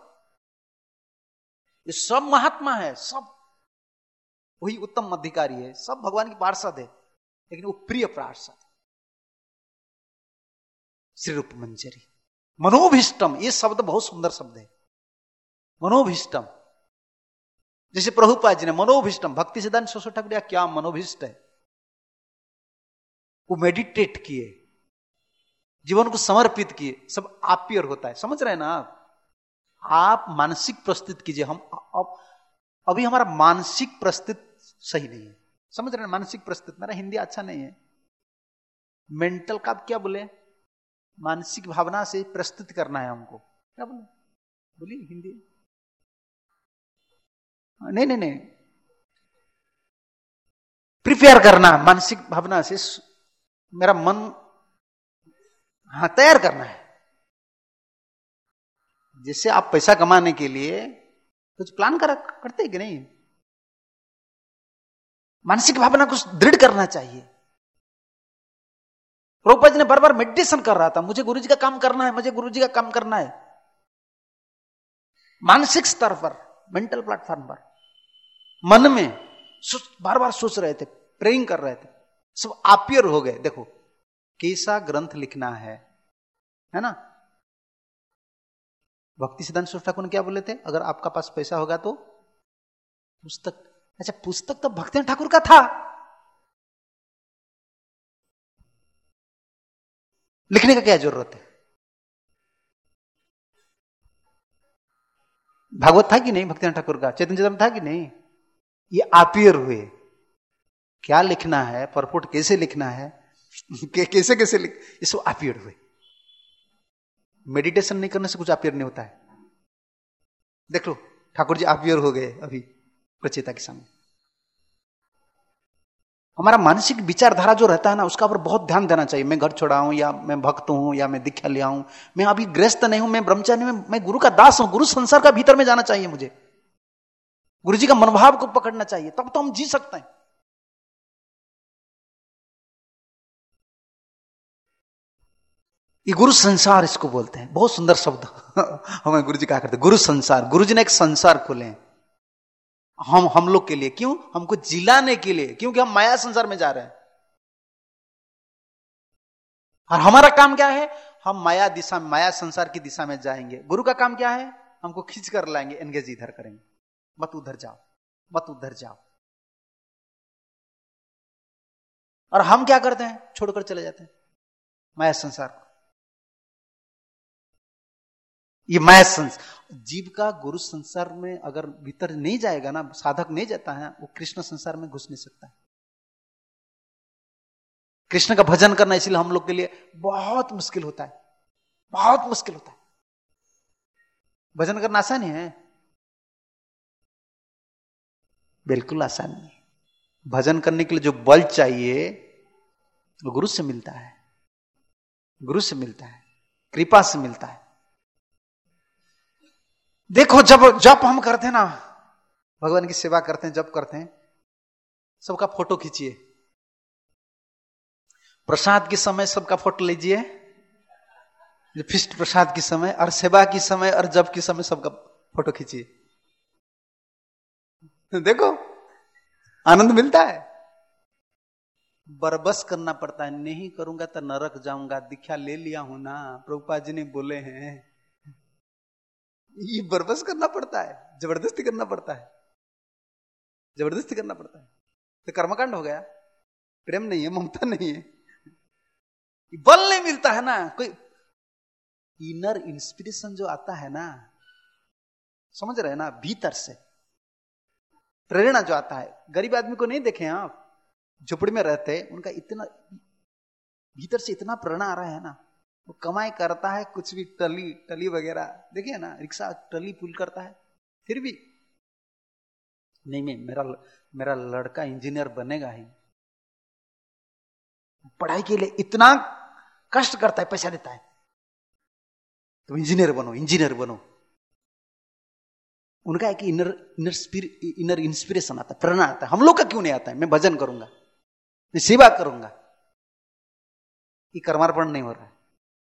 ये सब महात्मा है, सब वही उत्तम अधिकारी है, सब भगवान की पार्षद है, लेकिन वो प्रिय पार्षद श्री रूप मंजरी। मनोभीष्टम, ये शब्द बहुत सुंदर शब्द है, मनोभीष्टम। जैसे प्रभुपाद जी ने मनोभीष्टम, भक्ति सिद्धांत सरस्वती ठाकुर क्या मनोभीष्ट है, वो मेडिटेट किए, जीवन को समर्पित किए, सब आप्यर होता है। समझ रहे हैं ना आप मानसिक प्रस्तुत कीजिए। हम अभी हमारा मानसिक प्रस्तुत सही नहीं है। समझ रहे हैं? मानसिक प्रस्तुत, मेरा हिंदी अच्छा नहीं है। मेंटल का आप क्या बोले? मानसिक भावना से प्रस्तुत करना है हमको, क्या बोले? बोलिए हिंदी। नहीं, प्रिपेयर करना, मानसिक भावना से मेरा मन तैयार करना है। जैसे आप पैसा कमाने के लिए कुछ प्लान करते हैं कि नहीं? मानसिक भावना को दृढ़ करना चाहिए। प्रभुपाद जी ने बार बार मेडिटेशन कर रहा था, मुझे गुरुजी का काम करना है, मुझे गुरुजी का काम करना है। मानसिक स्तर पर, मेंटल प्लेटफॉर्म पर, मन में बार बार सोच रहे थे, प्रेइंग कर रहे थे, सब आप्यर हो गए। देखो कैसा ग्रंथ लिखना है ना। भक्ति सिद्धांत सरस्वती ठाकुर ने क्या बोले थे? अगर आपका पास पैसा होगा तो पुस्तक। अच्छा, पुस्तक तो भक्ति ठाकुर का था, लिखने का क्या जरूरत है? भागवत था कि नहीं भक्ति ठाकुर का? चैतन्य चरितामृत था कि नहीं? ये आपियर हुए, क्या लिखना है, परपोर्ट कैसे लिखना है, कैसे लिख, ये सब आपियर हुए। मेडिटेशन नहीं करने से कुछ आपियर नहीं होता है। देख लो ठाकुर जी आपियर हो गए अभी प्रचेता के सामने। हमारा मानसिक विचारधारा जो रहता है ना, उसका पर बहुत ध्यान देना चाहिए। मैं घर छोड़ा हूं, या मैं भक्त हूं, या मैं दीक्षा लिया हूं, मैं अभी गृहस्थ नहीं हूं, मैं ब्रह्मचारी में, मैं गुरु का दास हूं। गुरु संसार का भीतर में जाना चाहिए मुझे, गुरु जी का मनोभाव को पकड़ना चाहिए, तब तो हम जी सकते हैं। ये गुरु संसार इसको बोलते हैं, बहुत सुंदर शब्द हमें गुरु जी कहा करते, गुरु संसार। गुरु जी ने एक संसार खोले हैं हम लोग के लिए। क्यों? हमको जिलाने के लिए, क्योंकि हम माया संसार में जा रहे हैं। और हमारा काम क्या है? हम माया दिशा, माया संसार की दिशा में जाएंगे। गुरु का काम क्या है? हमको खींच कर लाएंगे, एंगेज इधर करेंगे, मत उधर जाओ, मत उधर जाओ। और हम क्या करते हैं? छोड़कर चले जाते हैं माया संसार को। ये माया संसार, जीव का गुरु संसार में अगर भीतर नहीं जाएगा ना, साधक नहीं जाता है, वो कृष्ण संसार में घुस नहीं सकता है। कृष्ण का भजन करना इसलिए हम लोग के लिए बहुत मुश्किल होता है, बहुत मुश्किल होता है। भजन करना आसान है? बिल्कुल आसान नहीं। भजन करने के लिए जो बल चाहिए वो गुरु से मिलता है, गुरु से मिलता है, कृपा से मिलता है। देखो, जब हम करते हैं ना, भगवान की सेवा करते हैं, जब करते हैं, सबका फोटो खींचिए। प्रसाद के समय सबका फोटो लीजिए, फिस्ट प्रसाद के समय, और सेवा के समय, और जब के समय सबका फोटो खींचिए। देखो, आनंद मिलता है। बरबस करना पड़ता है, नहीं करूंगा तो नरक जाऊंगा, दीक्षा ले लिया हूं ना, प्रभुपाद जी ने बोले हैं। ये बरबस करना पड़ता है, जबरदस्ती करना पड़ता है, जबरदस्ती करना पड़ता है, तो कर्मकांड हो गया। प्रेम नहीं है, ममता नहीं है, बल नहीं मिलता है ना। कोई इनर इंस्पिरेशन जो आता है ना, समझ रहे हैं ना, भीतर से प्रेरणा जो आता है। गरीब आदमी को नहीं देखे आप, झोपड़ी में रहते, उनका इतना भीतर से इतना प्रेरणा आ रहा है ना, वो कमाई करता है, कुछ भी टली वगैरह देखिए ना, रिक्शा टली पुल करता है, फिर भी नहीं, मेरा लड़का इंजीनियर बनेगा ही। पढ़ाई के लिए इतना कष्ट करता है, पैसा देता है, तुम इंजीनियर बनो, इंजीनियर बनो। उनका एक इनर इंस्पिरेशन आता है, प्रेरणा आता है। हम लोग का क्यों नहीं आता है? मैं भजन करूंगा, मैं सेवा करूंगा, ये कर्मार्पण नहीं हो रहा है।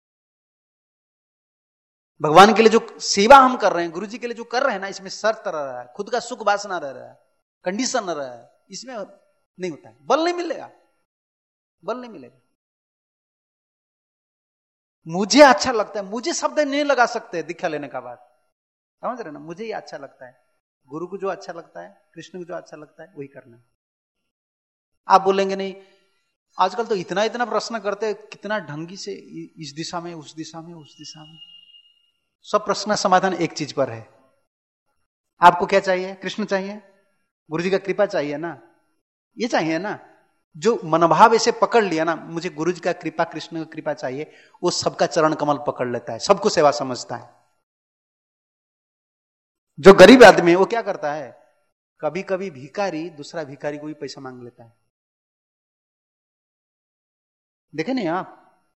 भगवान के लिए जो सेवा हम कर रहे हैं, गुरु जी के लिए जो कर रहे हैं ना, इसमें शर्त रह रहा है, खुद का सुख वासना रह रहा है, कंडीशन रह रहा है, इसमें नहीं होता है। बल नहीं मिलेगा, बल नहीं मिलेगा। मुझे अच्छा लगता है, मुझे शब्द नहीं लगा सकते दीक्षा लेने का बाद, समझ रहे ना, मुझे ये अच्छा लगता है, गुरु को जो अच्छा लगता है, कृष्ण को जो अच्छा लगता है, वही करना है। आप बोलेंगे नहीं, आजकल तो इतना प्रश्न करते हैं, कितना ढंगी से, इस दिशा में, उस दिशा में, उस दिशा में। सब प्रश्न समाधान एक चीज पर है। आपको क्या चाहिए? कृष्ण चाहिए, गुरु जी का कृपा चाहिए ना, ये चाहिए ना। जो मनोभाव ऐसे पकड़ लिया ना, मुझे गुरु जी का कृपा, कृष्ण का कृपा चाहिए, वो सबका चरण कमल पकड़ लेता है, सबको सेवा समझता है। जो गरीब आदमी है वो क्या करता है? कभी कभी भिखारी दूसरा भिखारी को भी पैसा मांग लेता है, देखे नहीं आप?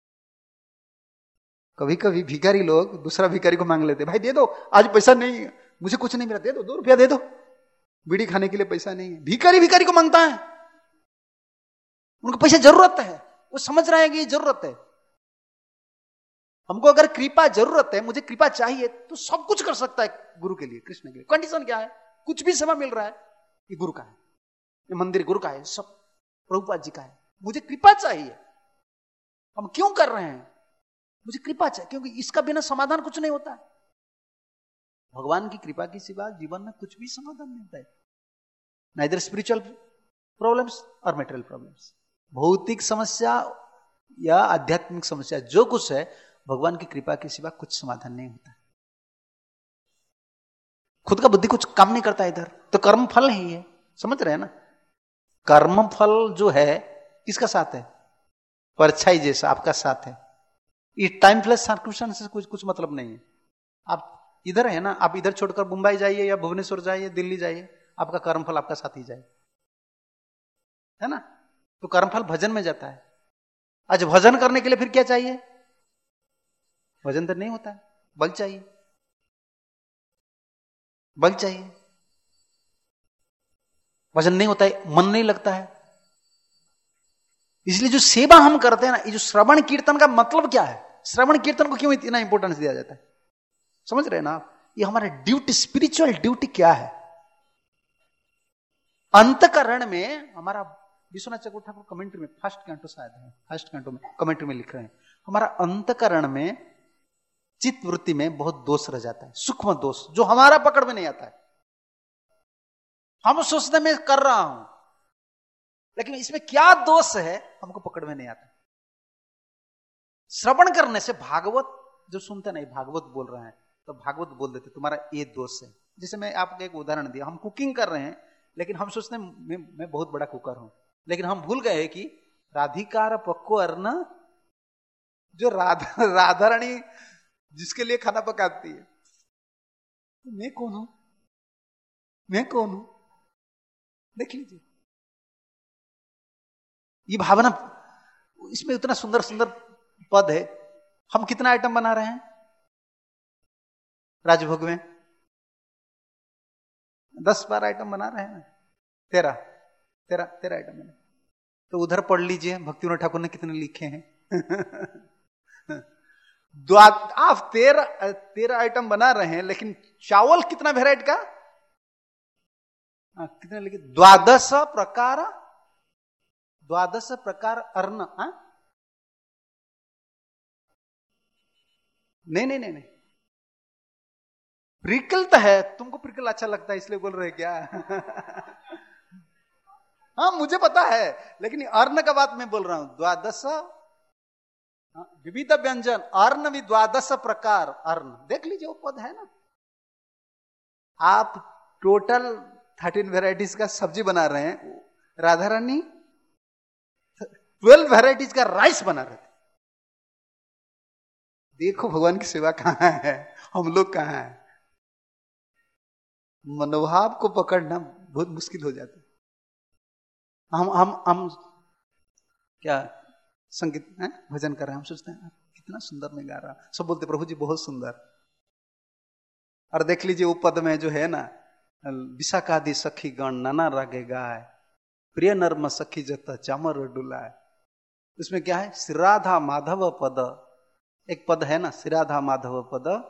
कभी कभी भिखारी लोग दूसरा भिखारी को मांग लेते, भाई दे दो, आज पैसा नहीं, मुझे कुछ नहीं मिला, दे दो, 2 रुपया दे दो, बीड़ी खाने के लिए पैसा नहीं है। भिखारी को मांगता है, उनको पैसे जरूरत है, वो समझ रहे हैं कि ये जरूरत है। हमको अगर कृपा जरूरत है, मुझे कृपा चाहिए, तो सब कुछ कर सकता है गुरु के लिए, कृष्ण के लिए। कंडीशन क्या है? कुछ भी सेवा मिल रहा है, ये गुरु का है, ये मंदिर गुरु का है, सब प्रभुपाद जी का है, मुझे कृपा चाहिए। हम क्यों कर रहे हैं? मुझे कृपा चाहिए, क्योंकि इसका बिना समाधान कुछ नहीं होता है। भगवान की कृपा के सिवा जीवन में कुछ भी समाधान नहीं होता है, नाइदर स्पिरिचुअल प्रॉब्लम्स और मेटेरियल प्रॉब्लम्स। भौतिक समस्या या आध्यात्मिक समस्या, जो कुछ है, भगवान की कृपा के सिवा कुछ समाधान नहीं होता। खुद का बुद्धि कुछ काम नहीं करता इधर, तो कर्म फल ही है, समझ रहे हैं ना। कर्म फल जो है किसका साथ है? परछाई जैसा आपका साथ है। ये टाइम प्लस सर्कमस्टेंस से कुछ मतलब नहीं है। आप इधर है ना, आप इधर छोड़कर मुंबई जाइए या भुवनेश्वर जाइए, दिल्ली जाइए, आपका कर्मफल आपका साथ ही जाए, है ना। तो कर्मफल भजन में जाता है। आज भजन करने के लिए फिर क्या चाहिए? भजन तो नहीं होता है, बल चाहिए, बल चाहिए। भजन नहीं होता है, मन नहीं लगता है। इसलिए जो सेवा हम करते हैं ना, ये जो श्रवण कीर्तन का मतलब क्या है, श्रवण कीर्तन को क्यों इतना इंपॉर्टेंस दिया जाता है, समझ रहे हैं ना आप? ये हमारे ड्यूटी, स्पिरिचुअल ड्यूटी क्या है। अंतकरण में हमारा, विश्वनाथ चक्रवर्ती ठाकुर कमेंट्री में फर्स्ट कैंटो शायद है, फर्स्ट कैंटो में कमेंट्री में लिख रहे हैं, हमारा अंतकरण में चित्त वृत्ति में बहुत दोष रह जाता है, सूक्ष्म दोष जो हमारा पकड़ में नहीं आता है। हम सोचते में कर रहा हूं, लेकिन इसमें क्या दोष है हमको पकड़ में नहीं आता। श्रवण करने से भागवत जो सुनते नहीं, भागवत बोल रहे हैं तो भागवत बोल देते तुम्हारा ये दोष है। जैसे मैं आपको एक उदाहरण दिया, हम कुकिंग कर रहे हैं लेकिन हम सोचते हैं मैं बहुत बड़ा कुकर हूं, लेकिन हम भूल गए कि राधिकार पक्को अर्न, जो राधा रानी जिसके लिए खाना पकाती है, मैं कौन हूं, मैं कौन हूं। देख लीजिए ये भावना, इसमें इतना सुंदर सुंदर पद है। हम कितना आइटम बना रहे हैं राजभोग में? 10-12 आइटम बना रहे हैं, 13 आइटम बने। तो उधर पढ़ लीजिए भक्तिविनोद ठाकुर ने कितने लिखे हैं। आप 13 आइटम बना रहे हैं, लेकिन चावल कितना वेराइटी का, कितने लिखे? 12 प्रकार अन्न। नहीं, प्रिकल तो है, तुमको प्रिकल अच्छा लगता है इसलिए बोल रहे क्या? हाँ मुझे पता है, लेकिन अर्ण का बात मैं बोल रहा हूं। 12 विविध व्यंजन, अर्ण भी 12 प्रकार अर्ण। देख लीजिए वो पद है ना। आप टोटल 13 वेराइटीज का सब्जी बना रहे हैं, राधा रानी 12 वेराइटीज का राइस बना रहे थे। देखो भगवान की सेवा कहां है, हम लोग कहां है। मनोभाव को पकड़ना बहुत मुश्किल हो जाता है। हम क्या संगीत है? भजन कर रहे हैं, हम सोचते हैं कितना सुंदर मैं गा रहा, सब बोलते प्रभु जी बहुत सुंदर। और देख लीजिए वो पद में जो है ना, विशाखादि सखी गण नाना रागे गाय, प्रिय नर्म सखी जता चामर डुलाए। उसमें क्या है? श्री राधा माधव पद, एक पद है ना, श्री राधा माधव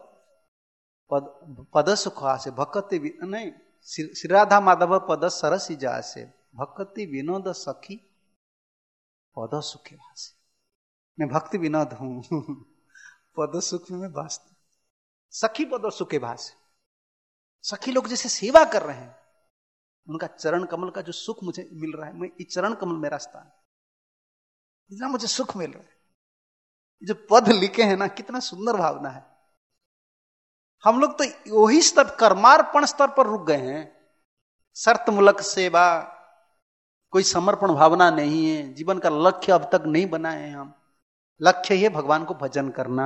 पद सुखा से भक्ति नहीं, श्री राधा माधव पद सरसी जा से भक्ति विनोद सखी पद सुखे भासे। मैं भक्ति विनोद हूं, पद सुख में वास्तव सखी पद सुखे भासे। सखी लोग जैसे सेवा कर रहे हैं, उनका चरण कमल का जो सुख मुझे मिल रहा है, मैं इस चरण कमल मेरा स्थान, इतना मुझे सुख मिल रहा है। जो पद लिखे हैं ना, कितना सुंदर भावना है। हम लोग तो वही स्तर, कर्मार्पण स्तर पर रुक गए हैं। शर्त मूलक सेवा, कोई समर्पण भावना नहीं है। जीवन का लक्ष्य अब तक नहीं बनाए हैं हम। लक्ष्य है भगवान को भजन करना,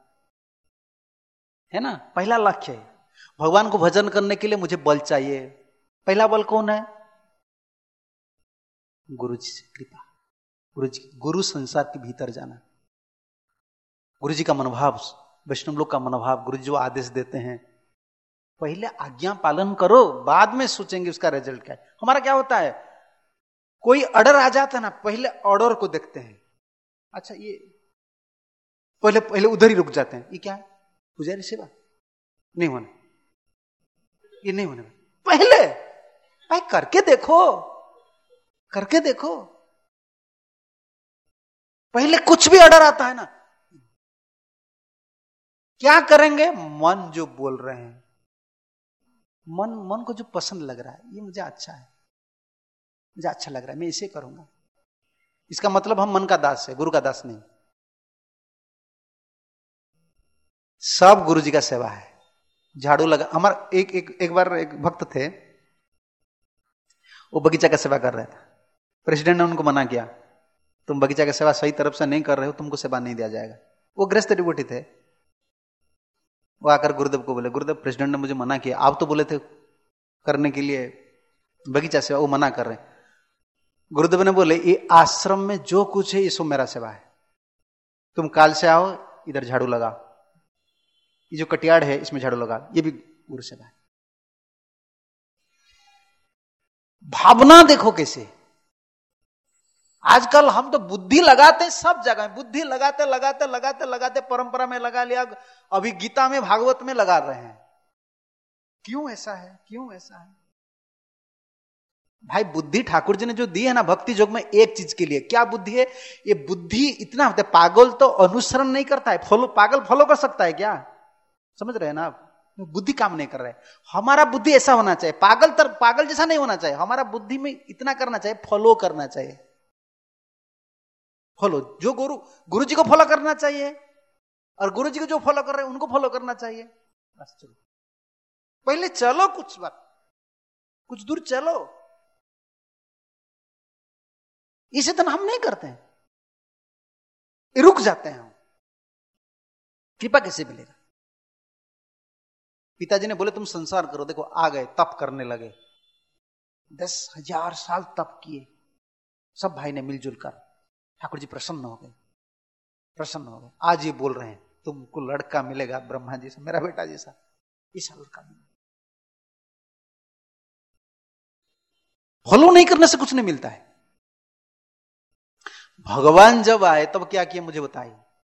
है ना, पहला लक्ष्य है। भगवान को भजन करने के लिए मुझे बल चाहिए। पहला बल कौन है? गुरु जी से कृपा, गुरु संसार के भीतर जाना, गुरु जी का मनोभाव, वैष्णव लोग का मनोभाव, गुरु जी जो आदेश देते हैं, पहले आज्ञा पालन करो, बाद में सोचेंगे उसका रिजल्ट क्या है। हमारा क्या होता है, कोई ऑर्डर आ जाता है ना, पहले ऑर्डर को देखते हैं। अच्छा ये पहले उधर ही रुक जाते हैं। ये क्या है? पुजारी सेवा नहीं होने, ये नहीं होने, पहले भाई करके देखो, करके देखो। पहले कुछ भी ऑर्डर आता है ना, क्या करेंगे? मन जो बोल रहे हैं, मन को जो पसंद लग रहा है, ये मुझे अच्छा है, मुझे अच्छा लग रहा है, मैं इसे करूंगा। इसका मतलब हम मन का दास है, गुरु का दास नहीं। सब गुरु जी का सेवा है। झाड़ू लगा, हमारा एक बार एक भक्त थे, वो बगीचा का सेवा कर रहे थे। प्रेसिडेंट ने उनको मना किया, तुम बगीचा का सेवा सही तरफ से नहीं कर रहे हो, तुमको सेवा नहीं दिया जाएगा। वो गृहस्थ डिवोटी थे। वो आकर गुरुदेव को बोले, गुरुदेव प्रेसिडेंट ने मुझे मना किया, आप तो बोले थे करने के लिए बगीचा सेवा, वो मना कर रहे। गुरुदेव ने बोले ये आश्रम में जो कुछ है ये सब मेरा सेवा है। तुम काल से आओ, इधर झाड़ू लगा, ये जो कटियाड़ है इसमें झाड़ू लगा, ये भी गुरु सेवा है। भावना देखो कैसे। आजकल हम तो बुद्धि लगाते सब जगह, बुद्धि लगाते लगाते लगाते लगाते परंपरा में लगा लिया, अभी गीता में भागवत में लगा रहे हैं। क्यों ऐसा है, क्यों ऐसा है भाई? बुद्धि ठाकुर जी ने जो दी है ना भक्ति योग में, एक चीज के लिए। क्या बुद्धि है? ये बुद्धि इतना होता है, पागल तो अनुसरण नहीं करता है, फॉलो, पागल फॉलो कर सकता है क्या? समझ रहे हैं ना आप? बुद्धि काम नहीं कर रहा है। हमारा बुद्धि ऐसा होना चाहिए, पागल जैसा नहीं होना चाहिए। हमारा बुद्धि में इतना करना चाहिए, फॉलो करना चाहिए। फॉलो, जो गुरु जी को फॉलो करना चाहिए, और गुरु जी को जो फॉलो कर रहे हैं उनको फॉलो करना चाहिए। बस चलो, पहले चलो, कुछ बात, कुछ दूर चलो। इसे तो हम नहीं करते हैं, रुक जाते हैं हम। कृपा कैसे मिलेगा? पिताजी ने बोले तुम संसार करो, देखो आ गए, तप करने लगे, 10,000 साल तप किए सब भाई ने मिलजुल कर। ठाकुर जी प्रसन्न हो गए, प्रसन्न हो गए। आज ये बोल रहे हैं तुमको लड़का मिलेगा ब्रह्मा जी से, मेरा बेटा जैसा, ऐसा लड़का मिलेगा। फॉलो नहीं करने से कुछ नहीं मिलता है। भगवान जब आए तब क्या किए मुझे बताइए।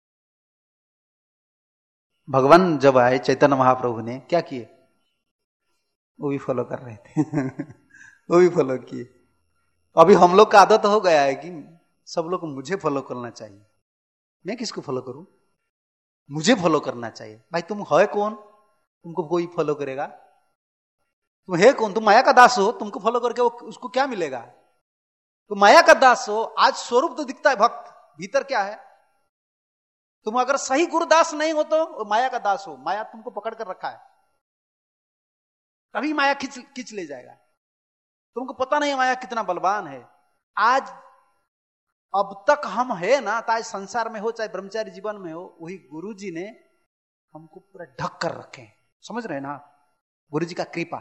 भगवान जब आए चैतन्य महाप्रभु ने क्या किए? वो भी फॉलो कर रहे थे वो भी फॉलो किए। अभी हम लोग का आदत हो गया है कि सब लोग मुझे फॉलो करना चाहिए, मैं किसको फॉलो करूं? मुझे फॉलो करना चाहिए। भाई तुम है कौन, तुमको कोई फॉलो करेगा? तुम है कौन? तुम माया का दास हो, तुमको फॉलो करके उसको क्या मिलेगा? तुम माया का दास हो। आज स्वरूप तो दिखता है भक्त, भीतर क्या है? तुम अगर सही गुरुदास नहीं हो तो माया का दास हो। माया तुमको पकड़ कर रखा है, कभी माया खींच ले जाएगा। तुमको पता नहीं माया कितना बलवान है। आज अब तक हम है ना, चाहे संसार में हो चाहे ब्रह्मचारी जीवन में हो, वही गुरु जी ने हमको पूरा ढक कर रखे। समझ रहे ना? गुरु जी का कृपा।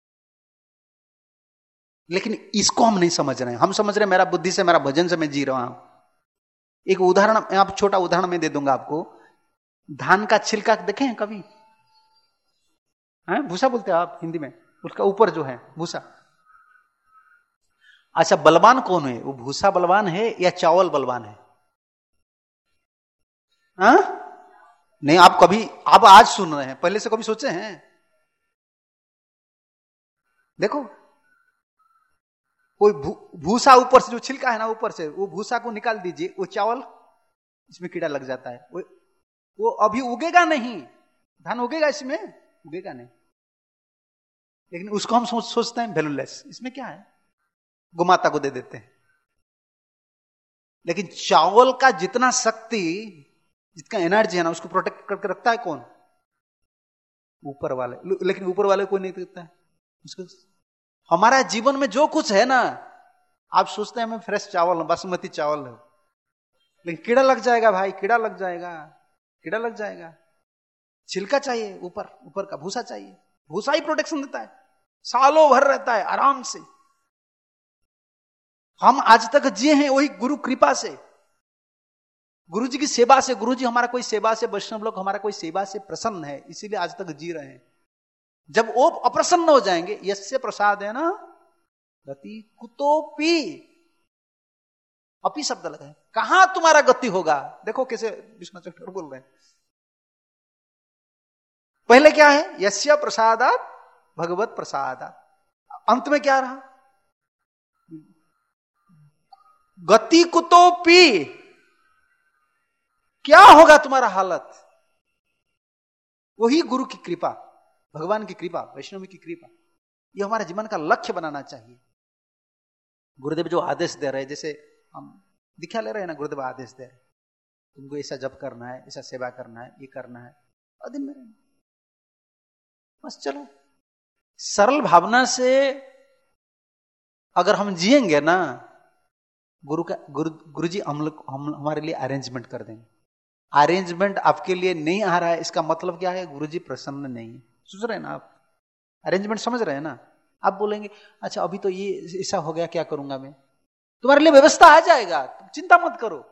लेकिन इसको हम नहीं समझ रहे हैं। हम समझ रहे हैं मेरा बुद्धि से, मेरा भजन से मैं जी रहा हूं। एक उदाहरण, आप छोटा उदाहरण में दे दूंगा आपको। धान का छिलका देखे हैं कभी? भूसा बोलते हैं आप हिंदी में, उसका ऊपर जो है भूसा। अच्छा, बलवान कौन है? वो भूसा बलवान है या चावल बलवान है? नहीं, आप कभी, आप आज सुन रहे हैं, पहले से कभी सोचे हैं? देखो, कोई भूसा ऊपर से जो छिलका है ना, ऊपर से वो भूसा को निकाल दीजिए, वो चावल, इसमें कीड़ा लग जाता है, वो अभी उगेगा नहीं। धान उगेगा इसमें? उगेगा नहीं। लेकिन उसको हम सोचते हैं वैल्यूलेस, इसमें क्या है, गोमाता को दे देते हैं। लेकिन चावल का जितना शक्ति, जितना एनर्जी है ना, उसको प्रोटेक्ट करके रखता है कौन? ऊपर वाले। लेकिन ऊपर वाले कोई नहीं देखता है उसको। हमारा जीवन में जो कुछ है ना, आप सोचते हैं मैं फ्रेश चावल, बासमती चावल है, लेकिन कीड़ा लग जाएगा भाई, कीड़ा लग जाएगा, कीड़ा लग जाएगा। छिलका चाहिए, ऊपर का भूसा चाहिए। भूसा ही प्रोटेक्शन देता है, सालों भर रहता है आराम से। हम आज तक जिए हैं वही गुरु कृपा से, गुरु जी की सेवा से। गुरु जी हमारा कोई सेवा से, वैष्णव लोग हमारा कोई सेवा से प्रसन्न है, इसीलिए आज तक जी रहे हैं। जब वो अप्रसन्न हो जाएंगे, यस्य प्रसाद है ना गति कुतोपि, अपी शब्द लगा है, कहां तुम्हारा गति होगा? देखो कैसे विष्णु चक्र बोल रहे हैं। पहले क्या है? यस्य प्रसादात भगवत प्रसादात। अंत में क्या रहा? गति कुतोपि। क्या होगा तुम्हारा हालत? वही गुरु की कृपा, भगवान की कृपा, वैष्णवी की कृपा। ये हमारे जीवन का लक्ष्य बनाना चाहिए। गुरुदेव जो आदेश दे रहे हैं, जैसे हम दिखा ले रहे हैं ना, गुरुदेव आदेश दे रहे हैं, तुमको ऐसा जप करना है, ऐसा सेवा करना है, ये करना है, दिन में बस चलो। सरल भावना से अगर हम जिएंगे ना, गुरु जी हम हमारे लिए अरेंजमेंट कर देंगे। अरेंजमेंट आपके लिए नहीं आ रहा है, इसका मतलब क्या है? गुरु जी प्रसन्न नहीं है। सोच रहे हैं ना आप? अरेंजमेंट समझ रहे हैं ना? आप बोलेंगे अच्छा अभी तो ये ऐसा हो गया, क्या करूंगा मैं? तुम्हारे लिए व्यवस्था आ जाएगा, तुम चिंता मत करो।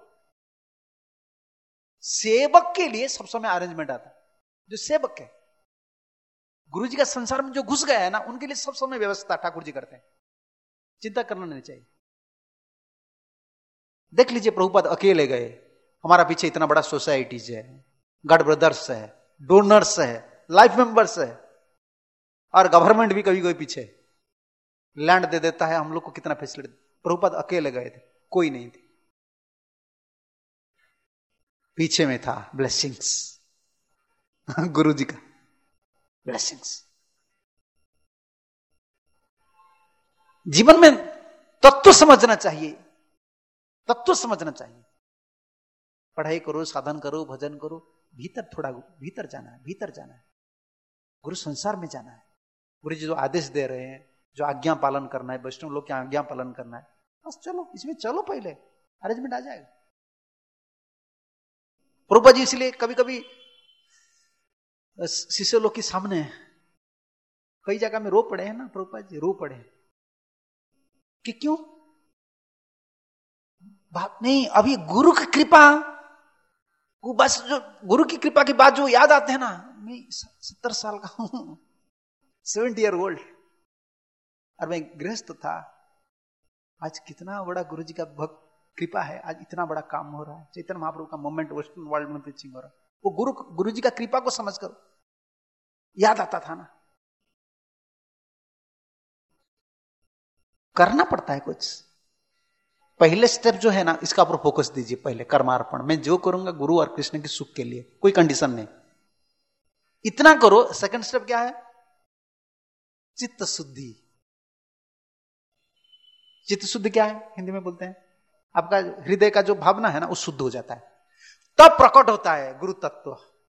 सेवक के लिए सब समय अरेंजमेंट आता है। जो सेवक है, गुरु जी का संसार में जो घुस गया है ना, उनके लिए सब समय व्यवस्था ठाकुर जी करते हैं, चिंता करना नहीं चाहिए। देख लीजिए, प्रभुपाद अकेले गए, हमारा पीछे इतना बड़ा सोसाइटीज है, गॉड ब्रदर्स है, डोनर्स है, लाइफ मेंबर्स है, और गवर्नमेंट भी कभी कोई पीछे लैंड दे देता है हम लोग को, कितना फैसिलिटी। प्रभुपाद अकेले गए थे, कोई नहीं थे, पीछे में था ब्लेसिंग्स, गुरु जी का ब्लेसिंग्स। जीवन में तत्व समझना चाहिए, तत्व समझना चाहिए। पढ़ाई करो, साधन करो, भजन करो, भीतर थोड़ा भीतर जाना है, भीतर जाना है, गुरु संसार में जाना है। गुरु जी जो आदेश दे रहे हैं, जो आज्ञा पालन करना है, वैष्णव लोग की आज्ञा पालन करना है, बस चलो इसमें चलो, पहले अरेंजमेंट आ जाएगा। प्रभुपाद जी इसलिए कभी कभी शिष्य लोग के सामने कई जगह में रो पड़े हैं ना, प्रभुपाद जी रो पड़े कि क्यों बात नहीं, अभी गुरु की कृपा, वो बस जो गुरु की कृपा की बात जो याद आते हैं ना, मैं 70 साल का हूं, 70 ईयर ओल्ड, और मैं गृहस्थ था, आज कितना बड़ा गुरु जी का भक्त कृपा है, आज इतना बड़ा काम हो रहा है, चैतन्य महाप्रभु का मूवमेंट वेस्टर्न वर्ल्ड में प्रीचिंग हो रहा है, वो गुरु जी का कृपा को समझ कर याद आता था ना। करना पड़ता है कुछ, पहले स्टेप जो है ना, इसका ऊपर फोकस दीजिए। पहले कर्मार्पण, मैं जो करूंगा गुरु और कृष्ण के सुख के लिए, कोई कंडीशन नहीं, इतना करो। सेकंड स्टेप क्या है? चित्त शुद्धि। चित्त शुद्धि क्या है हिंदी में बोलते हैं? आपका हृदय का जो भावना है ना, वो शुद्ध हो जाता है, तब प्रकट होता है गुरु तत्व।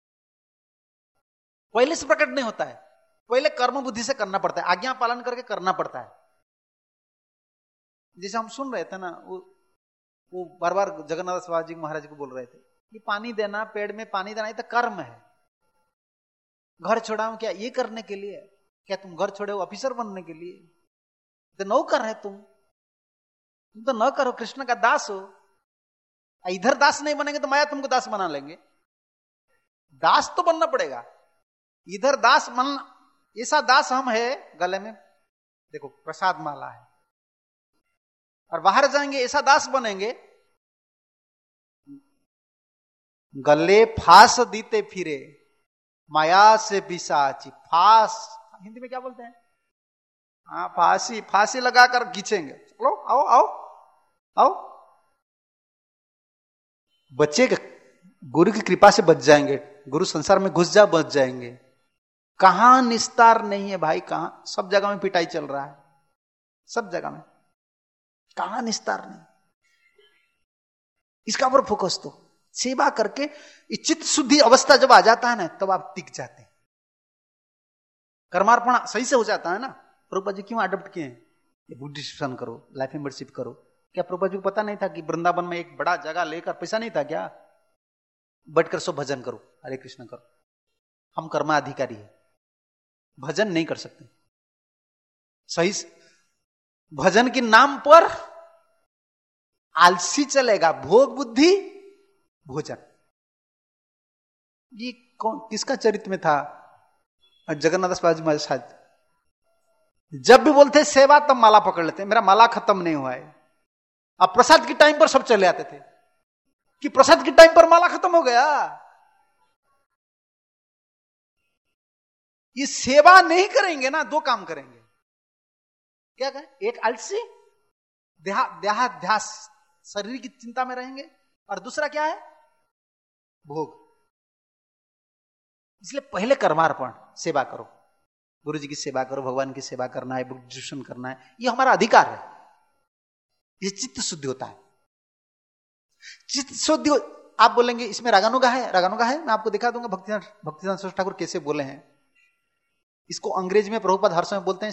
पहले से प्रकट नहीं होता है, पहले कर्म बुद्धि से करना पड़ता है, आज्ञा पालन करके करना पड़ता है। जैसे हम सुन रहे थे ना, वो बार बार जगन्नाथ शिवाजी महाराज को बोल रहे थे कि पानी देना, पेड़ में पानी देना, ये तो कर्म है। घर छोड़ाऊं क्या ये करने के लिए? क्या तुम घर छोड़े हो ऑफिसर बनने के लिए? तो नौकर है तुम तो न करो, कृष्ण का दास हो। इधर दास नहीं बनेंगे तो माया तुमको दास बना लेंगे। दास तो बनना पड़ेगा, इधर दास बनना। ऐसा दास हम है, गले में देखो प्रसाद माला है, और बाहर जाएंगे ऐसा दास बनेंगे, गले फांस दीते फिरे माया से पिशाची। फांस हिंदी में क्या बोलते हैं? हाँ, फांसी, फांसी लगाकर खींचेंगे। चलो आओ आओ आओ, बचेगा, गुरु की कृपा से बच जाएंगे। गुरु संसार में घुस जा, बच जाएंगे। कहां निस्तार नहीं है भाई, कहां, सब जगह में पिटाई चल रहा है, सब जगह में, कहां निस्तार नहीं। इसका ऊपर फोकस दो, सेवा करके चित्त शुद्धि अवस्था जब आ जाता है ना, तब आप टिक जाते हैं। कर्मार्पण सही से हो जाता है ना। प्रभुपाद जी क्यों अडॉप्ट किए हैं? बुद्धिस्ट करो, लाइफ मेंबरशिप करो। क्या प्रभुपाद जी को पता नहीं था कि वृंदावन में एक बड़ा जगह लेकर, पैसा नहीं था क्या, बैठकर सब भजन करो, हरे कृष्ण करो। हम कर्माधिकारी है, भजन नहीं कर सकते सही से। भजन के नाम पर आलसी चलेगा, भोग बुद्धि भोजन। ये कौन, किसका चरित्र में था? जगन्नाथ शिवाजी महाराज शायद। जब भी बोलते सेवा, तब माला पकड़ लेते, मेरा माला खत्म नहीं हुआ है। अब प्रसाद के टाइम पर सब चले आते थे कि प्रसाद के टाइम पर माला खत्म हो गया। ये सेवा नहीं करेंगे ना, दो काम करेंगे। क्या करें? एक आलसी, देहाध्यास, शरीर की चिंता में रहेंगे, और दूसरा क्या है? भोग। इसलिए पहले कर्मार्पण, सेवा करो, गुरु जी की सेवा करो, भगवान की सेवा करना है, बुद्धिज्म करना है, ये हमारा अधिकार है। ये चित्त शुद्धि होता है। चित्त शुद्धि, आप बोलेंगे इसमें रागानुगा है, रागानुगा है। मैं आपको दिखा दूंगा भक्तिसिद्धांत सरस्वती ठाकुर कैसे बोले हैं इसको। अंग्रेजी में प्रभुपाद हर समय बोलते हैं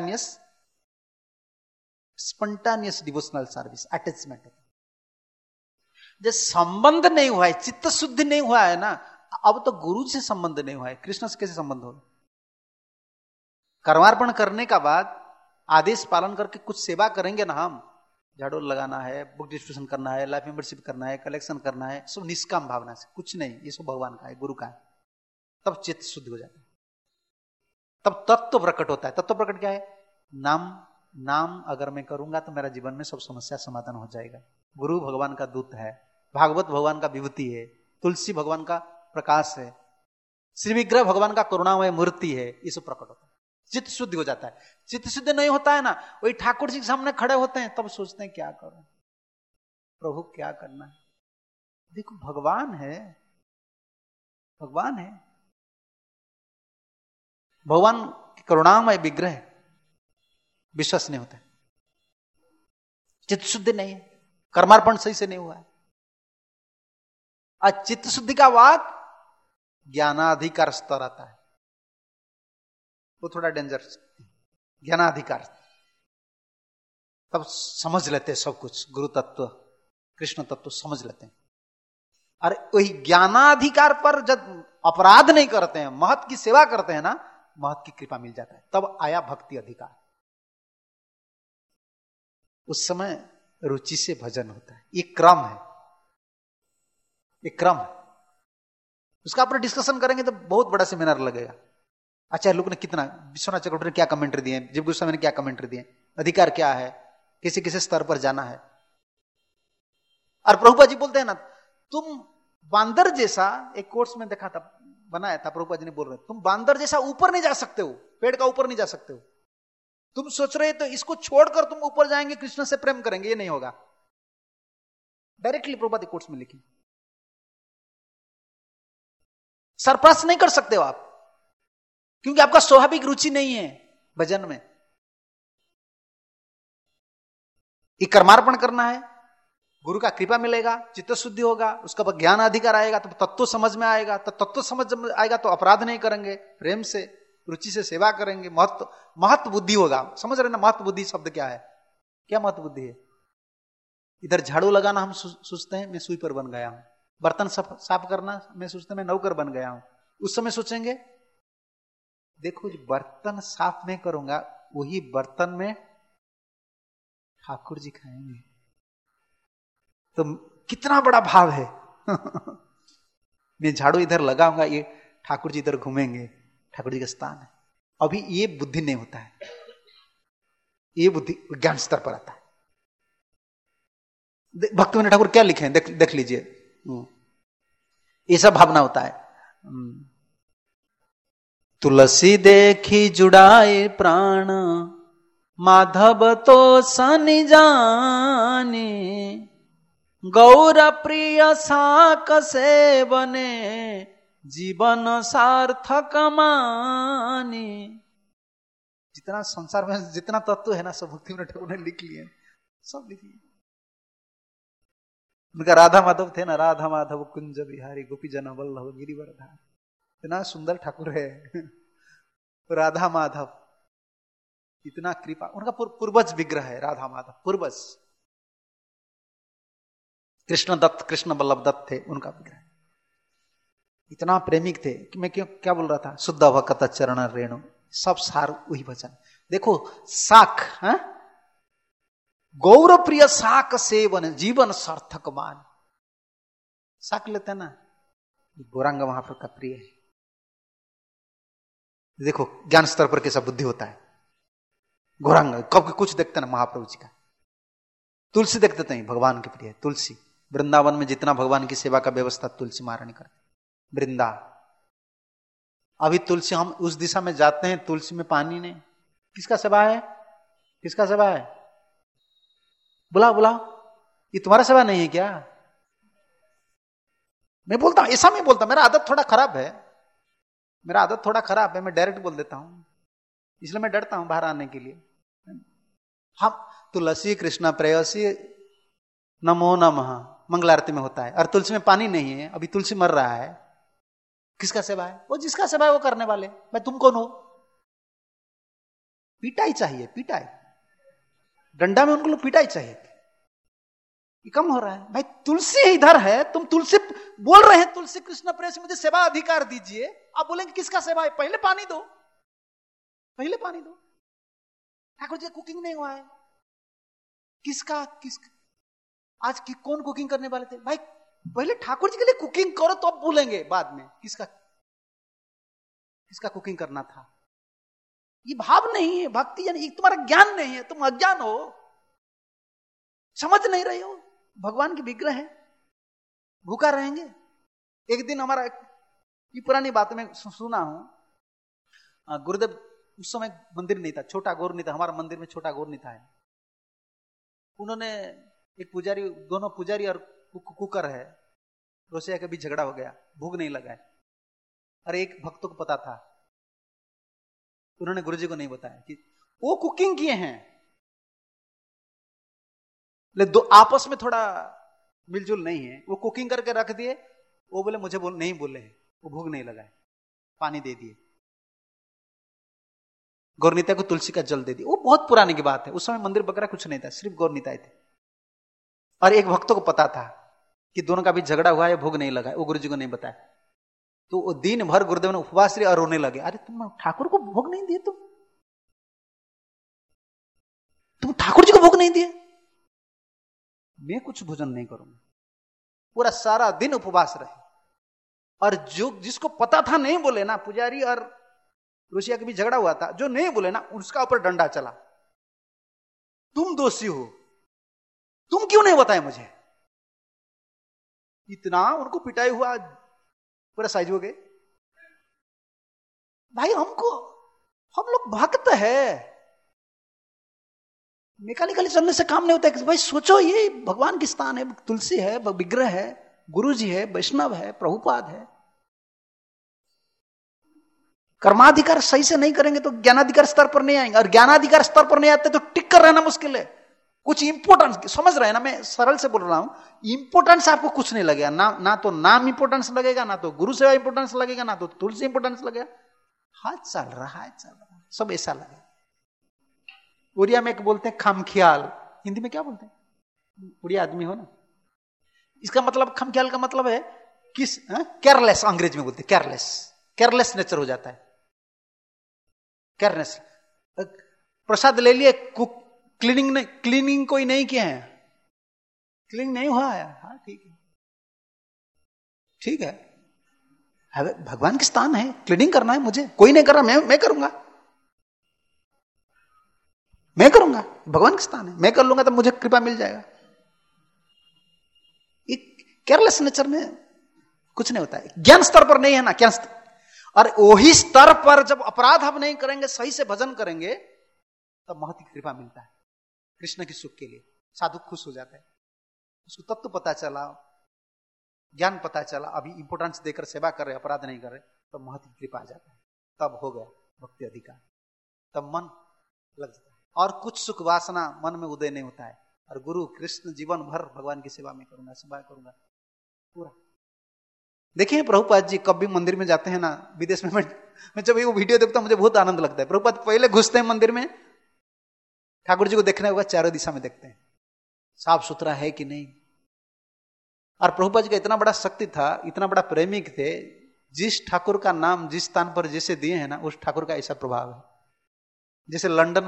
स्पंटानियस डिवोशनल सर्विस, अटैचमेंट। जब संबंध नहीं हुआ है, चित्त शुद्धि नहीं हुआ है ना, अब तो गुरु से संबंध नहीं हुआ है, कृष्ण से कैसे संबंध होगा? कर्मार्पण करने का बाद आदेश पालन करके कुछ सेवा करेंगे ना हम, झाड़ू लगाना है, बुक डिस्ट्रीब्यूशन करना है, लाइफ मेंबरशिप करना है, कलेक्शन करना है, सब निष्काम भावना से, कुछ नहीं, ये सब भगवान का है, गुरु का है, तब चित्त शुद्ध हो जाता है, तब तत्व प्रकट होता है। तत्व प्रकट क्या है? नाम अगर मैं करूंगा तो मेरा जीवन में सब समस्या समाधान हो जाएगा। गुरु भगवान का दूत है, भागवत भगवान का विभूति है, तुलसी भगवान का प्रकाश है, श्री विग्रह भगवान का करुणामय मूर्ति है, ये सब प्रकट होता है, चित्त शुद्ध हो जाता है। चित्त शुद्ध नहीं होता है ना, वही ठाकुर जी के सामने खड़े होते हैं, तब सोचते हैं क्या करूं प्रभु, क्या करना है। देखो भगवान है, भगवान है, भगवान करुणामय विग्रह विश्वास नहीं होता है, चित्त शुद्धि नहीं है, कर्मार्पण सही से नहीं हुआ है। आज चित्त शुद्धि का वाक ज्ञानाधिकार स्तर आता है, वो थोड़ा डेंजर, ज्ञानाधिकार, तब समझ लेते हैं सब कुछ, गुरु तत्व कृष्ण तत्व समझ लेते हैं। और वही ज्ञानाधिकार पर जब अपराध नहीं करते हैं, महत की सेवा करते हैं ना, महत की कृपा मिल जाता है, तब आया भक्ति अधिकार। उस समय रुचि से भजन होता है, ये क्रम है, ये क्रम है। उसका अपने डिस्कशन करेंगे तो बहुत बड़ा सेमिनार लगेगा। आचार्य लोग ने कितना, विश्वनाथ चक्रवर्ती ने क्या कमेंट्री दिए, जीव गोस्वामी ने क्या कमेंट्री दिए, अधिकार क्या है, किसी किसी स्तर पर जाना है। और प्रभुपाद जी बोलते हैं ना, तुम बांदर जैसा, एक कोर्स में देखा था, बनाया था, प्रभुपाद जी ने बोल रहे, तुम बांदर जैसा ऊपर नहीं जा सकते हो, पेड़ का ऊपर नहीं जा सकते हो। तुम सोच रहे तो इसको छोड़कर तुम ऊपर जाएंगे, कृष्ण से प्रेम करेंगे, ये नहीं होगा। डायरेक्टली प्रभुपाद कोर्स में लिखी, सरपास नहीं कर सकते हो आप, क्योंकि आपका स्वाभाविक रुचि नहीं है भजन में। ये कर्मार्पण करना है, गुरु का कृपा मिलेगा, चित्त शुद्धि होगा, उसका ज्ञान अधिकार आएगा, तो तत्व समझ में आएगा, तो तत्व समझ में आएगा तो अपराध नहीं करेंगे, प्रेम से रुचि से सेवा करेंगे, महत्व बुद्धि होगा। समझ रहे ना, महत्व बुद्धि शब्द क्या है, क्या महत्व बुद्धि है? इधर झाड़ू लगाना हम सोचते हैं मैं स्वीपर बन गया हूं, बर्तन साफ करना मैं सोचते मैं नौकर बन गया हूं। उस समय सोचेंगे देखो बर्तन साफ मैं करूंगा, वही बर्तन में ठाकुर जी खाएंगे, तो कितना बड़ा भाव है। मैं झाड़ू इधर लगाऊंगा, ये ठाकुर जी इधर घूमेंगे, ठाकुर जी का स्थान है। अभी ये बुद्धि नहीं होता है, ये बुद्धि ज्ञान स्तर पर आता है। भक्तिविनोद ठाकुर क्या लिखे हैं, देख लीजिए, ये सब भावना होता है। तुलसी देखी जुड़ाए प्राण, माधव तो सन जाने, गौर प्रिय साक से बने, जीवन सार्थक माने। जितना संसार में जितना तत्व है ना, सब भक्तिविनोद ठाकुर ने लिख लिए, सब लिख लिए। उनका राधा माधव थे ना, राधा माधव कुंज बिहारी गोपी जन वल्लभ गिरिवरधारी, इतना सुंदर ठाकुर है। राधा माधव, इतना कृपा, उनका पूर्वज विग्रह है राधा माधव, पूर्वज। कृष्ण दत्त, कृष्ण वल्लभ दत्त थे उनका विग्रह, इतना प्रेमिक थे कि मैं क्या बोल रहा था, शुद्ध भक्त चरण रेणु, सब सार वही भजन। देखो साख, गौर प्रिय साक सेवन, जीवन सार्थक मान। साक लेते हैं ना, गौरांग महाप्रभु का प्रिय है। देखो ज्ञान स्तर पर कैसा बुद्धि होता है। गौरांग कब कुछ देखते ना महाप्रभु जी का। तुलसी देखते थे भगवान के प्रिय, तुलसी। वृंदावन में जितना भगवान की सेवा का व्यवस्था तुलसी महारानी करते, वृंदा। अभी तुलसी, हम उस दिशा में जाते हैं, तुलसी में पानी नहीं, किसका सेवा है, किसका सेवा है? बुलाओ बुलाओ, ये तुम्हारा सेवा नहीं है क्या? मैं बोलता हूं, ऐसा मैं बोलता, मेरा आदत थोड़ा खराब है, मेरा आदत थोड़ा खराब है, मैं डायरेक्ट बोल देता हूं, इसलिए मैं डरता हूं बाहर आने के लिए। हम तुलसी कृष्ण प्रेयसी नमो नमः मंगल आरती में होता है, और तुलसी में पानी नहीं है, अभी तुलसी मर रहा है, किसका सेवा है? वो जिसका सेवा है वो करने वाले। मैं तुम कौन हो? पिटाई चाहिए, पिटाई, डंडा में उनको पिटाई चाहिए। ये कम हो रहा है भाई, तुलसी इधर है, तुम तुलसी बोल रहे हैं, तुलसी कृष्ण प्रेस मुझे सेवा अधिकार दीजिए, आप बोलेंगे किसका सेवा है? पहले पानी दो, पहले पानी दो। ठाकुर जी कुकिंग नहीं हुआ है, किसका आज की कौन कुकिंग करने वाले थे भाई? पहले ठाकुर जी के लिए कुकिंग करो तो अब भूलेंगे बाद में किसका कुकिंग करना था। ये भाव नहीं है भक्ति, यानी तुम्हारा ज्ञान नहीं है, तुम अज्ञान हो, समझ नहीं रहे हो। भगवान के विग्रह है, भूखा रहेंगे। एक दिन हमारा ये पुरानी बात में सुना हूं, गुरुदेव उस समय मंदिर नहीं था, छोटा गौर नहीं था, हमारा मंदिर में छोटा गौर नहीं था। उन्होंने एक पुजारी, दोनों पुजारी और कुकर है, रोसिया के बीच झगड़ा हो गया, भूख नहीं लगा है। और एक भक्तों को पता था, उन्होंने गुरुजी को नहीं बताया कि वो कुकिंग किए हैं, लेकिन दो आपस में थोड़ा मिलजुल नहीं है। वो कुकिंग करके रख दिए, वो बोले मुझे नहीं बोले हैं, वो भूख नहीं लगा है, पानी दे दिए, गौरनीता को तुलसी का जल दे दिया। वो बहुत पुराने की बात है, उस समय मंदिर वगैरह कुछ नहीं था, सिर्फ गौरनीताएं थे। और एक भक्तों को पता था कि दोनों का भी झगड़ा हुआ है, भूख नहीं लगा है, वो गुरुजी को नहीं बताया। तो वो दिन भर गुरुदेव ने उपवास लिया और रोने लगे, अरे तुम ठाकुर को भोग नहीं दिए, तुम ठाकुर जी को भोग नहीं दिए, मैं कुछ भोजन नहीं करूंगा। पूरा सारा दिन उपवास रहे। और जो जिसको पता था नहीं बोले ना, पुजारी और रुसिया के भी झगड़ा हुआ था, जो नहीं बोले ना उसका ऊपर डंडा चला, तुम दोषी हो, तुम क्यों नहीं बताए मुझे। इतना उनको पिटाई हुआ, पूरा साइज हो गए। भाई हम लोग भक्त है, मैकेनिकली चलने से काम नहीं होता है। भाई सोचो, ये भगवान की स्थान है, तुलसी है, विग्रह है, गुरु जी है, वैष्णव है, प्रभुपाद है। कर्माधिकार सही से नहीं करेंगे तो ज्ञानाधिकार स्तर पर नहीं आएंगे, और ज्ञानाधिकार स्तर पर नहीं आते तो टिक कर रहना मुश्किल है। कुछ इंपोर्टेंस समझ रहे हैं ना, मैं सरल से बोल रहा हूं, इंपोर्टेंस आपको कुछ नहीं लगेगा, ना तो नाम इंपोर्टेंस लगेगा, ना तो गुरु सेवा इंपोर्टेंस लगेगा, ना तो तुलसी इंपोर्टेंस लगेगा। हाथ चल रहा है, सब ऐसा लगेगा। उड़िया में एक बोलते हैं खामख्याल, हिंदी में क्या बोलते हैं, उड़िया आदमी हो ना, इसका मतलब खामख्याल का मतलब है केयरलेस, अंग्रेजी में बोलते हैं केयरलेस नेचर हो जाता है। केयरलेस, प्रसाद ले लिए, क्लीनिंग कोई नहीं किया है, क्लीनिंग नहीं हुआ है, हाँ ठीक है, भगवान के स्थान है, क्लीनिंग करना है मुझे, कोई नहीं कर रहा, मैं करूंगा, भगवान के स्थान है, मैं कर लूंगा तो मुझे कृपा मिल जाएगा। केयरलेस नेचर में कुछ नहीं होता है, ज्ञान स्तर पर नहीं है ना, ज्ञान स्तर। और वही स्तर पर जब अपराध हम नहीं करेंगे, सही से भजन करेंगे, तब महती कृपा मिलता है। कृष्ण की सुख के लिए साधु खुश हो जाता है, उसको तत्व पता चला, ज्ञान पता चला, अभी इंपोर्टेंस देकर सेवा कर रहे, अपराध नहीं कर रहे, तब महती कृपा आ जाता है, तब हो गया भक्ति अधिकार, तब मन लग जाता है। और कुछ सुख वासना मन में उदय नहीं होता है, और गुरु कृष्ण जीवन भर भगवान की सेवा में करूंगा पूरा। देखिए प्रभुपाद जी कभी मंदिर में जाते हैं ना, विदेश में, मैं जब वो वीडियो देखता हूं मुझे बहुत आनंद लगता है। प्रभुपाद पहले घुसते हैं मंदिर में, ठाकुर जी को देखने होगा, चारों दिशा में देखते हैं साफ सुथरा है कि नहीं। और प्रभुपाद जी का इतना बड़ा शक्ति था, इतना बड़ा प्रेमिक थे, जिस ठाकुर का नाम जिस स्थान पर जैसे दिए हैं ना, उस ठाकुर का ऐसा प्रभाव है। जैसे लंदन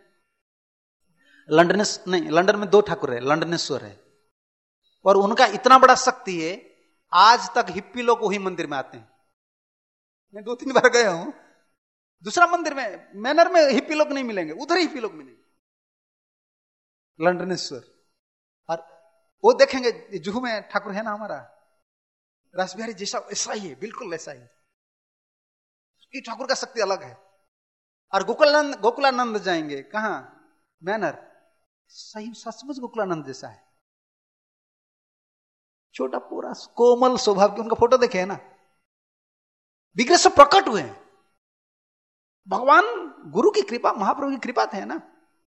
में 2 ठाकुर है, लंडनेश्वर है, और उनका इतना बड़ा शक्ति है, आज तक हिप्पी लोग वही मंदिर में आते हैं। मैं 2-3 बार गया हूं, दूसरा मंदिर में मैनर में हिप्पी लोग नहीं मिलेंगे, उधर हिप्पी लोग मिलेंगे, लंडनेश्वर। और वो देखेंगे जुहू में ठाकुर है ना हमारा रासबिहारी जैसा, ऐसा ही है, बिल्कुल ऐसा ही। ये ठाकुर का शक्ति अलग है। और गोकुलानंद जाएंगे, कहां, मैनर, सही सचमुच गोकुलानंद जैसा है, छोटा पूरा कोमल स्वभाव की, उनका फोटो देखे है ना, विग्रह से प्रकट हुए हैं। भगवान गुरु की कृपा, महाप्रभु की कृपा है ना।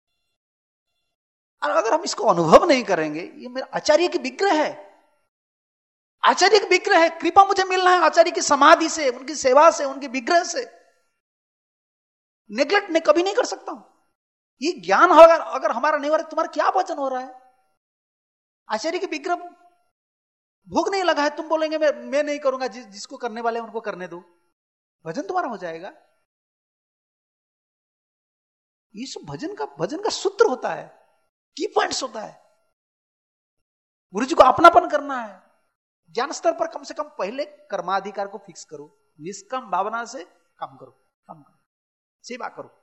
और अगर हम इसको अनुभव नहीं करेंगे, ये मेरा आचार्य की विग्रह है, आचार्य की विग्रह है, कृपा मुझे मिलना है आचार्य की समाधि से, उनकी सेवा से, उनके विग्रह से। नेग्लेक्ट नहीं कभी नहीं कर सकता हूं। ये ज्ञान होगा अगर हमारा नहीं हो रहा, तुम्हारा क्या वचन हो रहा है। आचार्य की विग्रह भूख नहीं लगा है, तुम बोलेंगे मैं नहीं करूंगा, जिसको करने वाले उनको करने दो, भजन तुम्हारा हो जाएगा। ये सब भजन का सूत्र होता है। की पॉइंट्स होता है। गुरु जी को अपनापन करना है। ज्ञान स्तर पर कम से कम पहले कर्माधिकार को फिक्स करो, निष्काम भावना से काम करो, सेवा करो।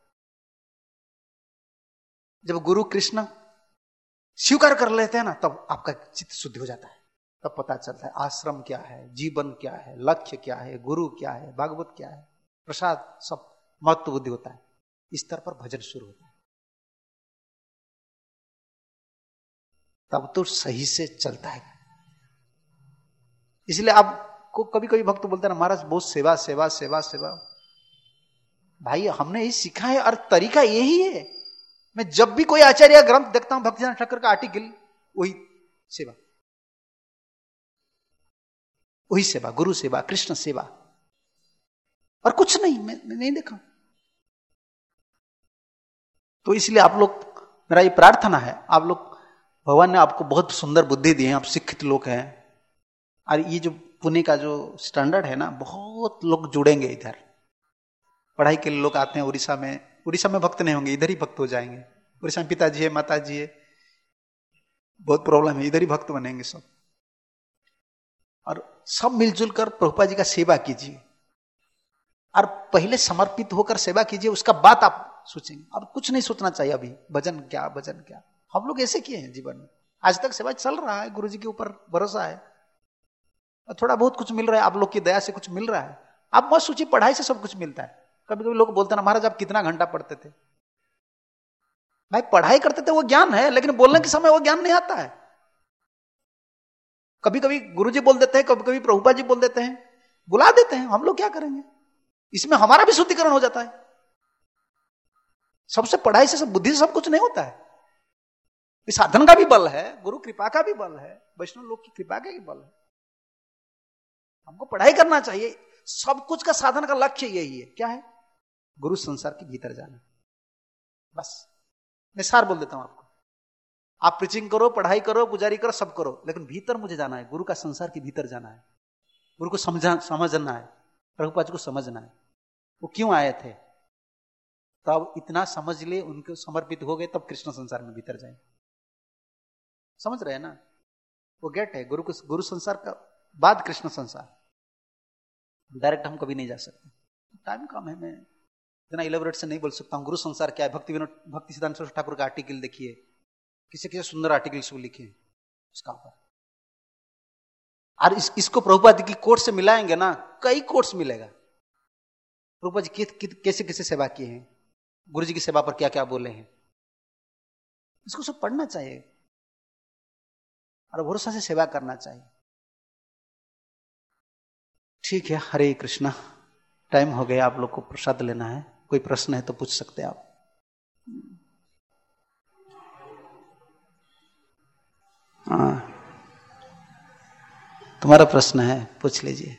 जब गुरु कृष्ण स्वीकार कर लेते हैं ना, तब आपका चित्त शुद्ध हो जाता है। तब पता चलता है आश्रम क्या है, जीवन क्या है, लक्ष्य क्या है, गुरु क्या है, भागवत क्या है, प्रसाद, सब महत्व बुद्धि होता है। इस स्तर पर भजन शुरू होता है, तब तो सही से चलता है। इसलिए आपको कभी कभी भक्त बोलते हैं ना, महाराज बहुत सेवा सेवा सेवा सेवा। भाई हमने यही सीखा है और तरीका यही है। मैं जब भी कोई आचार्य ग्रंथ देखता हूं, भक्तिसिद्धांत ठाकुर का आर्टिकल, वही सेवा, वही सेवा, गुरु सेवा, कृष्ण सेवा, और कुछ नहीं। मैं नहीं देखा। तो इसलिए आप लोग, मेरा ये प्रार्थना है, आप लोग, भगवान ने आपको बहुत सुंदर बुद्धि दी है, आप शिक्षित लोग हैं, और ये जो पुणे का जो स्टैंडर्ड है ना, बहुत लोग जुड़ेंगे इधर। पढ़ाई के लिए लोग आते हैं उड़ीसा में भक्त नहीं होंगे, इधर ही भक्त हो जाएंगे। उड़ीसा में पिताजी है, माताजी है, बहुत प्रॉब्लम है, इधर ही भक्त बनेंगे सब। और सब मिलजुल कर प्रभुपाद जी का सेवा कीजिए, और पहले समर्पित होकर सेवा कीजिए, उसका बाद आप सोचेंगे। अब कुछ नहीं सोचना चाहिए अभी, भजन क्या भजन क्या। हम लोग ऐसे किए हैं जीवन में, आज तक सेवा चल रहा है, गुरु जी के ऊपर भरोसा है, और थोड़ा बहुत कुछ मिल रहा है, आप लोग की दया से कुछ मिल रहा है। आप मत सोचिए पढ़ाई से सब कुछ मिलता है। कभी कभी लोग बोलते हैं ना, महाराज आप कितना घंटा पढ़ते थे। भाई पढ़ाई करते थे वो ज्ञान है, लेकिन बोलने के समय वो ज्ञान नहीं आता है। कभी कभी गुरु जी बोल देते हैं, कभी कभी प्रभुपाद जी बोल देते हैं, बुला देते हैं, हम लोग क्या करेंगे। इसमें हमारा भी शुद्धिकरण हो जाता है। सबसे पढ़ाई से, सब बुद्धि से सब कुछ नहीं होता है। इस साधन का भी बल है, गुरु कृपा का भी बल है, वैष्णव लोग की कृपा का भी बल है। हमको पढ़ाई करना चाहिए। सब कुछ का साधन का लक्ष्य यही है, क्या है, गुरु संसार के भीतर जाना। बस मैं सार बोल देता हूं आपको, आप प्रीचिंग करो, पढ़ाई करो, पुजारी करो, सब करो, लेकिन भीतर मुझे जाना है, गुरु का संसार के भीतर जाना है। गुरु को समझना है, प्रभुपाद जी को समझना है, वो क्यों आए थे। तब इतना समझ ले, उनको समर्पित हो गए, तब कृष्ण संसार में भीतर जाए। समझ रहे हैं ना, वो गेट है गुरु संसार का बाद कृष्ण संसार। डायरेक्ट हम कभी नहीं जा सकते, टाइम कम है, मैं इतना इलेबोरेट से नहीं बोल सकता हूँ। गुरु संसार क्या है, भक्ति सिद्धांत ठाकुर का आर्टिकल देखिए, किसी सुंदर आर्टिकल्स को लिखे इसका ऊपर। और इसको प्रभुपाद की कोर्स से मिलाएंगे ना, कई कोर्स मिलेगा। प्रभुपाद जी कैसे कैसे सेवा किए हैं, गुरु जी की सेवा पर क्या क्या बोले हैं, इसको सब पढ़ना चाहिए और भरोसा से सेवा करना चाहिए। ठीक है, हरे कृष्णा। टाइम हो गया, आप लोग को प्रसाद लेना है। कोई प्रश्न है तो पूछ सकते हैं आप। हाँ, तुम्हारा प्रश्न है, पूछ लीजिए।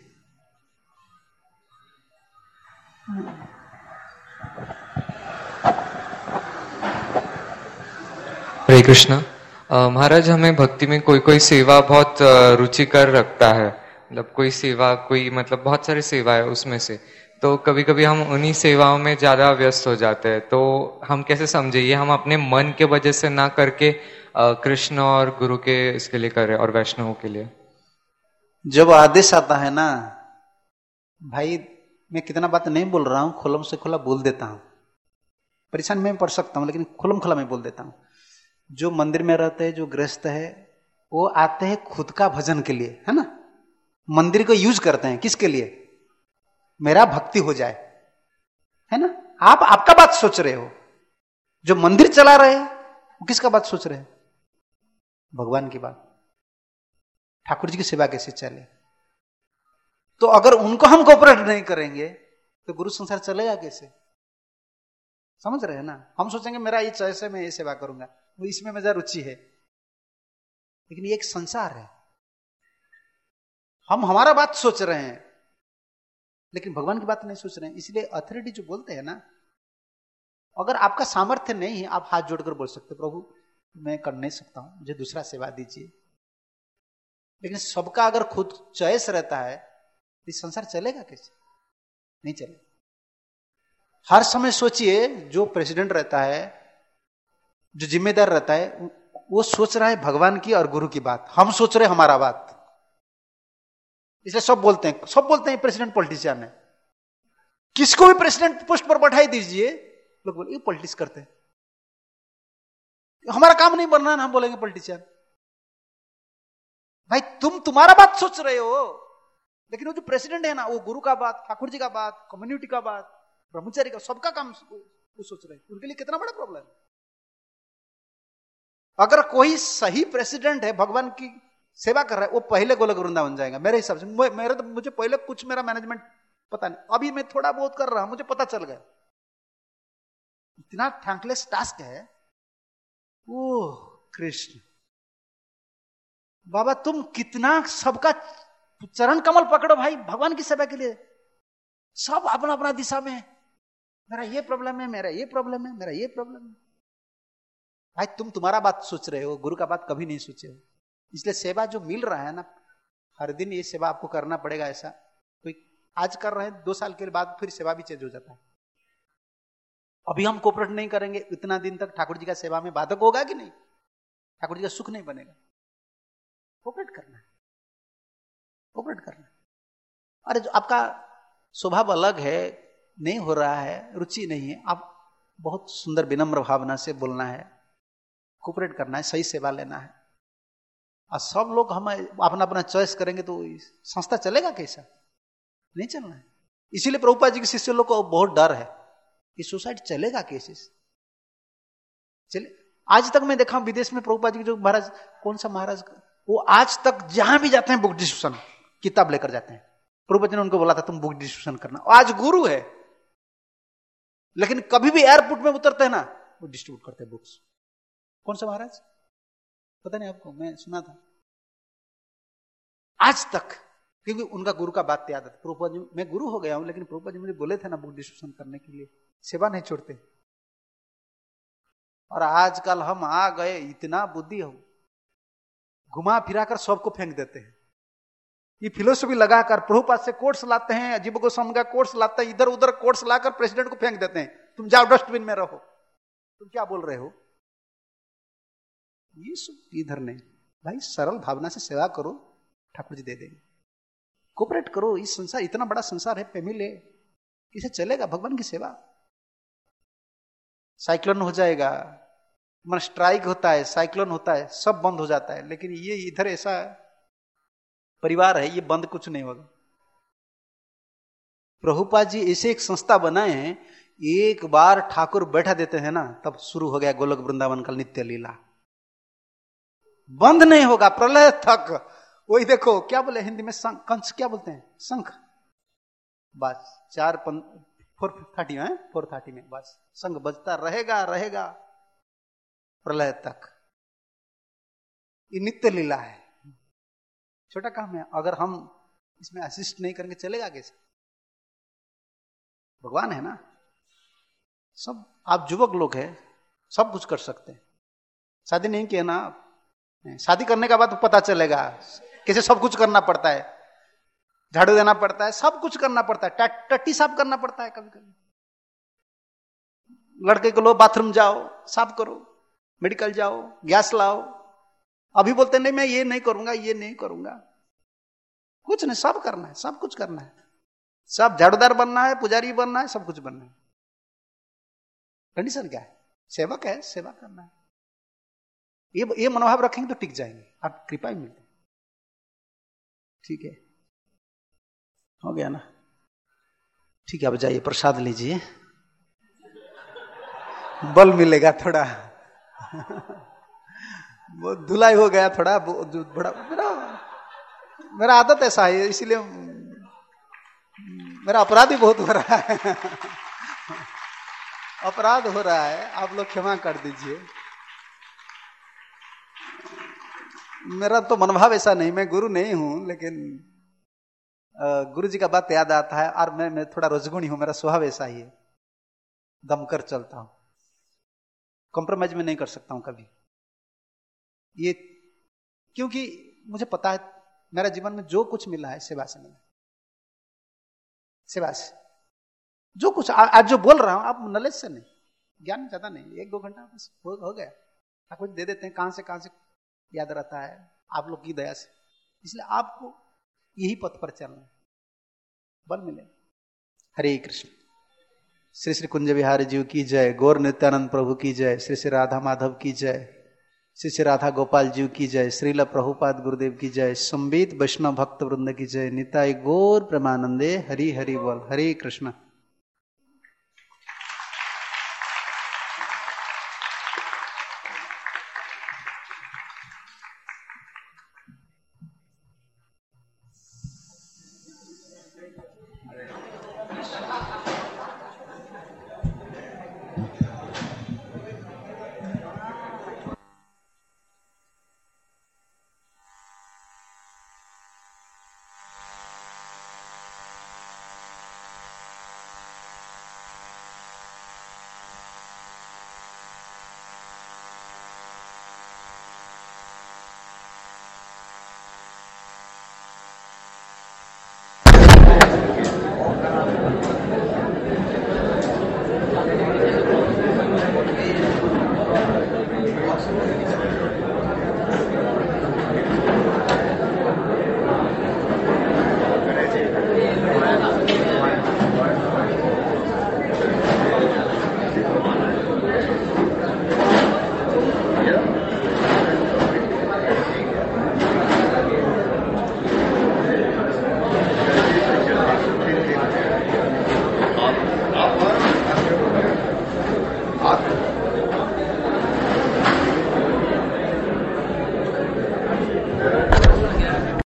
हरे कृष्णा। महाराज, हमें भक्ति में कोई कोई सेवा बहुत रुचिकर रखता है, मतलब कोई सेवा, कोई मतलब बहुत सारी सेवा है उसमें से, तो कभी कभी हम उन्हीं सेवाओं में ज्यादा व्यस्त हो जाते हैं। तो हम कैसे समझे ये हम अपने मन के वजह से ना करके कृष्ण और गुरु के इसके लिए कर रहे और वैष्णवों के लिए। जब आदेश आता है ना भाई, मैं कितना बात नहीं बोल रहा हूं, खुलम से खुला बोल देता हूं। परेशान में पढ़ सकता हूं, लेकिन खुलम खुला मैं बोल देता हूं। जो मंदिर में रहते हैं, जो गृहस्थ है, वो आते हैं खुद का भजन के लिए, है ना। मंदिर को यूज करते हैं किसके लिए, मेरा भक्ति हो जाए, है ना। आप आपका बात सोच रहे हो, जो मंदिर चला रहे हैं वो किसका बात सोच रहे हैं, भगवान की बात। ठाकुर जी की सेवा कैसे चले। तो अगर उनको हम कोऑपरेट नहीं करेंगे तो गुरु संसार चलेगा कैसे। समझ रहे हैं ना। हम सोचेंगे मेरा ये चॉइस है, मैं ये सेवा करूंगा, वो इसमें मेरा रुचि है, लेकिन ये एक संसार है। हम हमारा बात सोच रहे हैं लेकिन भगवान की बात नहीं सोच रहे हैं। इसलिए अथॉरिटी जो बोलते हैं ना, अगर आपका सामर्थ्य नहीं है, आप हाथ जोड़कर बोल सकते प्रभु मैं कर नहीं सकता हूं, मुझे दूसरा सेवा दीजिए। लेकिन सबका अगर खुद चॉइस रहता है तो संसार चलेगा कैसे, नहीं चलेगा। हर समय सोचिए, जो प्रेसिडेंट रहता है जो जिम्मेदार रहता है वो सोच रहा है भगवान की और गुरु की बात, हम सोच रहे हमारा बात। इसलिए सब बोलते हैं प्रेसिडेंट पॉलिटिशियन है। किसको भी प्रेसिडेंट पोस्ट पर बैठा दीजिए, लोग बोले ये पॉलिटिक्स करते हैं, हमारा काम नहीं बनना है, हम बोलेंगे पॉलिटिशियन। भाई तुम्हारा बात सोच रहे हो, लेकिन वो जो प्रेसिडेंट है ना, वो गुरु का बात, ठाकुर जी का बात, कम्युनिटी का बात, ब्रह्मचारी का, सबका काम वो सोच रहे हैं। उनके लिए कितना बड़ा प्रॉब्लम है। अगर कोई सही प्रेसिडेंट है, भगवान की सेवा कर रहा है, वो पहले गोलक वृंदावन जाएगा मेरे हिसाब से। मुझे पहले कुछ मेरा मैनेजमेंट पता नहीं, अभी मैं थोड़ा बहुत कर रहा हूं, मुझे पता चल गया इतना थैंकलेस टास्क है। ओह कृष्ण बाबा, तुम कितना सबका चरण कमल पकड़ो भाई भगवान की सेवा के लिए। सब अपना अपना दिशा में, मेरा ये प्रॉब्लम है, मेरा ये प्रॉब्लम है, मेरा ये प्रॉब्लम है। भाई तुम्हारा बात सोच रहे हो, गुरु का बात कभी नहीं सोचे हो। इसलिए सेवा जो मिल रहा है ना, हर दिन ये सेवा आपको करना पड़ेगा। ऐसा कोई आज कर रहे हैं, 2 साल के बाद फिर सेवा भी चेंज हो जाता है। अभी हम कोऑपरेट नहीं करेंगे इतना दिन तक, ठाकुर जी का सेवा में बाधक होगा कि नहीं? ठाकुर जी का सुख नहीं बनेगा। कोऑपरेट करना है, कोऑपरेट करना है। अरे जो आपका स्वभाव अलग है, नहीं हो रहा है, रुचि नहीं है, आप बहुत सुंदर विनम्र भावना से बोलना है, कोऑपरेट करना है, सही सेवा लेना है। और सब लोग हम अपना अपना चॉइस करेंगे तो संस्था चलेगा कैसा? नहीं चलना है। इसीलिए प्रभुपाद जी के शिष्य लोग को बहुत डर है कि सोसाइटी चलेगा कैसे चले। आज तक मैं देखा विदेश में प्रभुपाद जी के जो महाराज, कौन सा महाराज, वो आज तक जहां भी जाते हैं बुक डिस्ट्रीब्यूशन किताब लेकर जाते हैं। प्रभुपाद जी ने उनको बोला था तुम बुक डिस्ट्रीब्यूशन करना। आज गुरु है, लेकिन कभी भी एयरपोर्ट में उतरते हैं ना, वो डिस्ट्रीब्यूट करते हैं बुक्स। कौन सा महाराज पता नहीं आपको, मैं सुना था आज तक, क्योंकि उनका गुरु का बात याद है। प्रभुपाद जी, मैं गुरु हो गया हूं, लेकिन प्रभुपाद जी मुझे बोले थे ना बुक डिस्ट्रीब्यूशन करने के लिए, सेवा नहीं छोड़ते। और आजकल हम आ गए, इतना बुद्धि हो, घुमा फिरा कर सबको फेंक देते हैं। ये फिलोसफी लगाकर प्रभुपाद से कोर्स लाते हैं, अजीब गोस्वामी का कोर्स लाते हैं, इधर उधर कोर्स लाकर प्रेसिडेंट को फेंक देते हैं, तुम जाओ डस्टबिन में रहो। तुम क्या बोल रहे हो? ये सब इधर नहीं भाई, सरल भावना से सेवा करो, ठाकुर जी दे देंगे। कोऑपरेट करो। इस संसार इतना बड़ा संसार है, फैमिली है, किसे चलेगा भगवान की सेवा? साइक्लोन हो जाएगा, मन स्ट्राइक होता है, साइक्लोन होता है, सब बंद हो जाता है, लेकिन ये इधर ऐसा परिवार है, ये बंद कुछ नहीं होगा। प्रभुपाद जी ऐसे एक संस्था बनाए हैं, एक बार ठाकुर बैठा देते हैं ना, तब शुरू हो गया गोलोक वृंदावन का नित्य लीला, बंद नहीं होगा प्रलय तक। वही देखो क्या बोले हिंदी में, कंस क्या बोलते हैं, शंख, बस 4:30 में बस शंख बजता रहेगा रहेगा प्रलय तक। ये नित्य लीला है, छोटा काम है। अगर हम इसमें असिस्ट नहीं करेंगे चलेगा कैसे? भगवान है ना सब। आप युवक लोग हैं, सब कुछ कर सकते हैं। शादी नहीं किया ना, शादी करने के बाद पता चलेगा कैसे सब कुछ करना पड़ता है, झाड़ू देना पड़ता है, सब कुछ करना पड़ता है, टट्टी साफ करना पड़ता है। कभी कभी लड़के को लो बाथरूम जाओ साफ करो, मेडिकल जाओ गैस लाओ, अभी बोलते नहीं मैं ये नहीं करूंगा, ये नहीं करूंगा, कुछ नहीं, सब करना है, सब कुछ करना है, सब झाड़ूदार बनना है, पुजारी बनना है, सब कुछ बनना है। कंडीशन क्या है? सेवक है, सेवा करना है। ये मनोभाव रखेंगे तो टिक जाएंगे, आप कृपा ही मिलते। ठीक है, हो गया ना? ठीक है, अब जाइए प्रसाद लीजिए, बल मिलेगा थोड़ा। वो धुलाई हो गया थोड़ा, बड़ा मेरा आदत ऐसा है, इसीलिए मेरा अपराध ही बहुत हो रहा है। अपराध हो रहा है, आप लोग क्षमा कर दीजिए। मेरा तो मनोभाव ऐसा नहीं, मैं गुरु नहीं हूं, लेकिन गुरु जी का बात याद आता है। और मैं थोड़ा रजगुणी हूं, मेरा स्वभाव ऐसा ही है, दमकर चलता हूं, कॉम्प्रोमाइज में नहीं कर सकता हूं कभी। ये क्योंकि मुझे पता है मेरा जीवन में जो कुछ मिला है सेवा से मिला, सेवा से। जो कुछ आज जो बोल रहा हूं आप नॉलेज से नहीं, ज्ञान ज्यादा नहीं, 1-2 घंटा बस हो गया। कुछ दे देते हैं, कहां से याद रहता है, आप लोग की दया से। इसलिए आपको यही पथ पर चलना, बल मिले। हरे कृष्ण। श्री श्री कुंज विहारी जीव की जय, गौर नित्यानंद प्रभु की जय, श्री श्री राधा माधव की जय, श्री श्री राधा गोपाल जीव की जय, श्रील प्रभुपाद गुरुदेव की जय, संवेद वैष्णव भक्त वृंद की जय, निताई गौर प्रेमानंदे। हरि हरि बोल। हरे कृष्ण।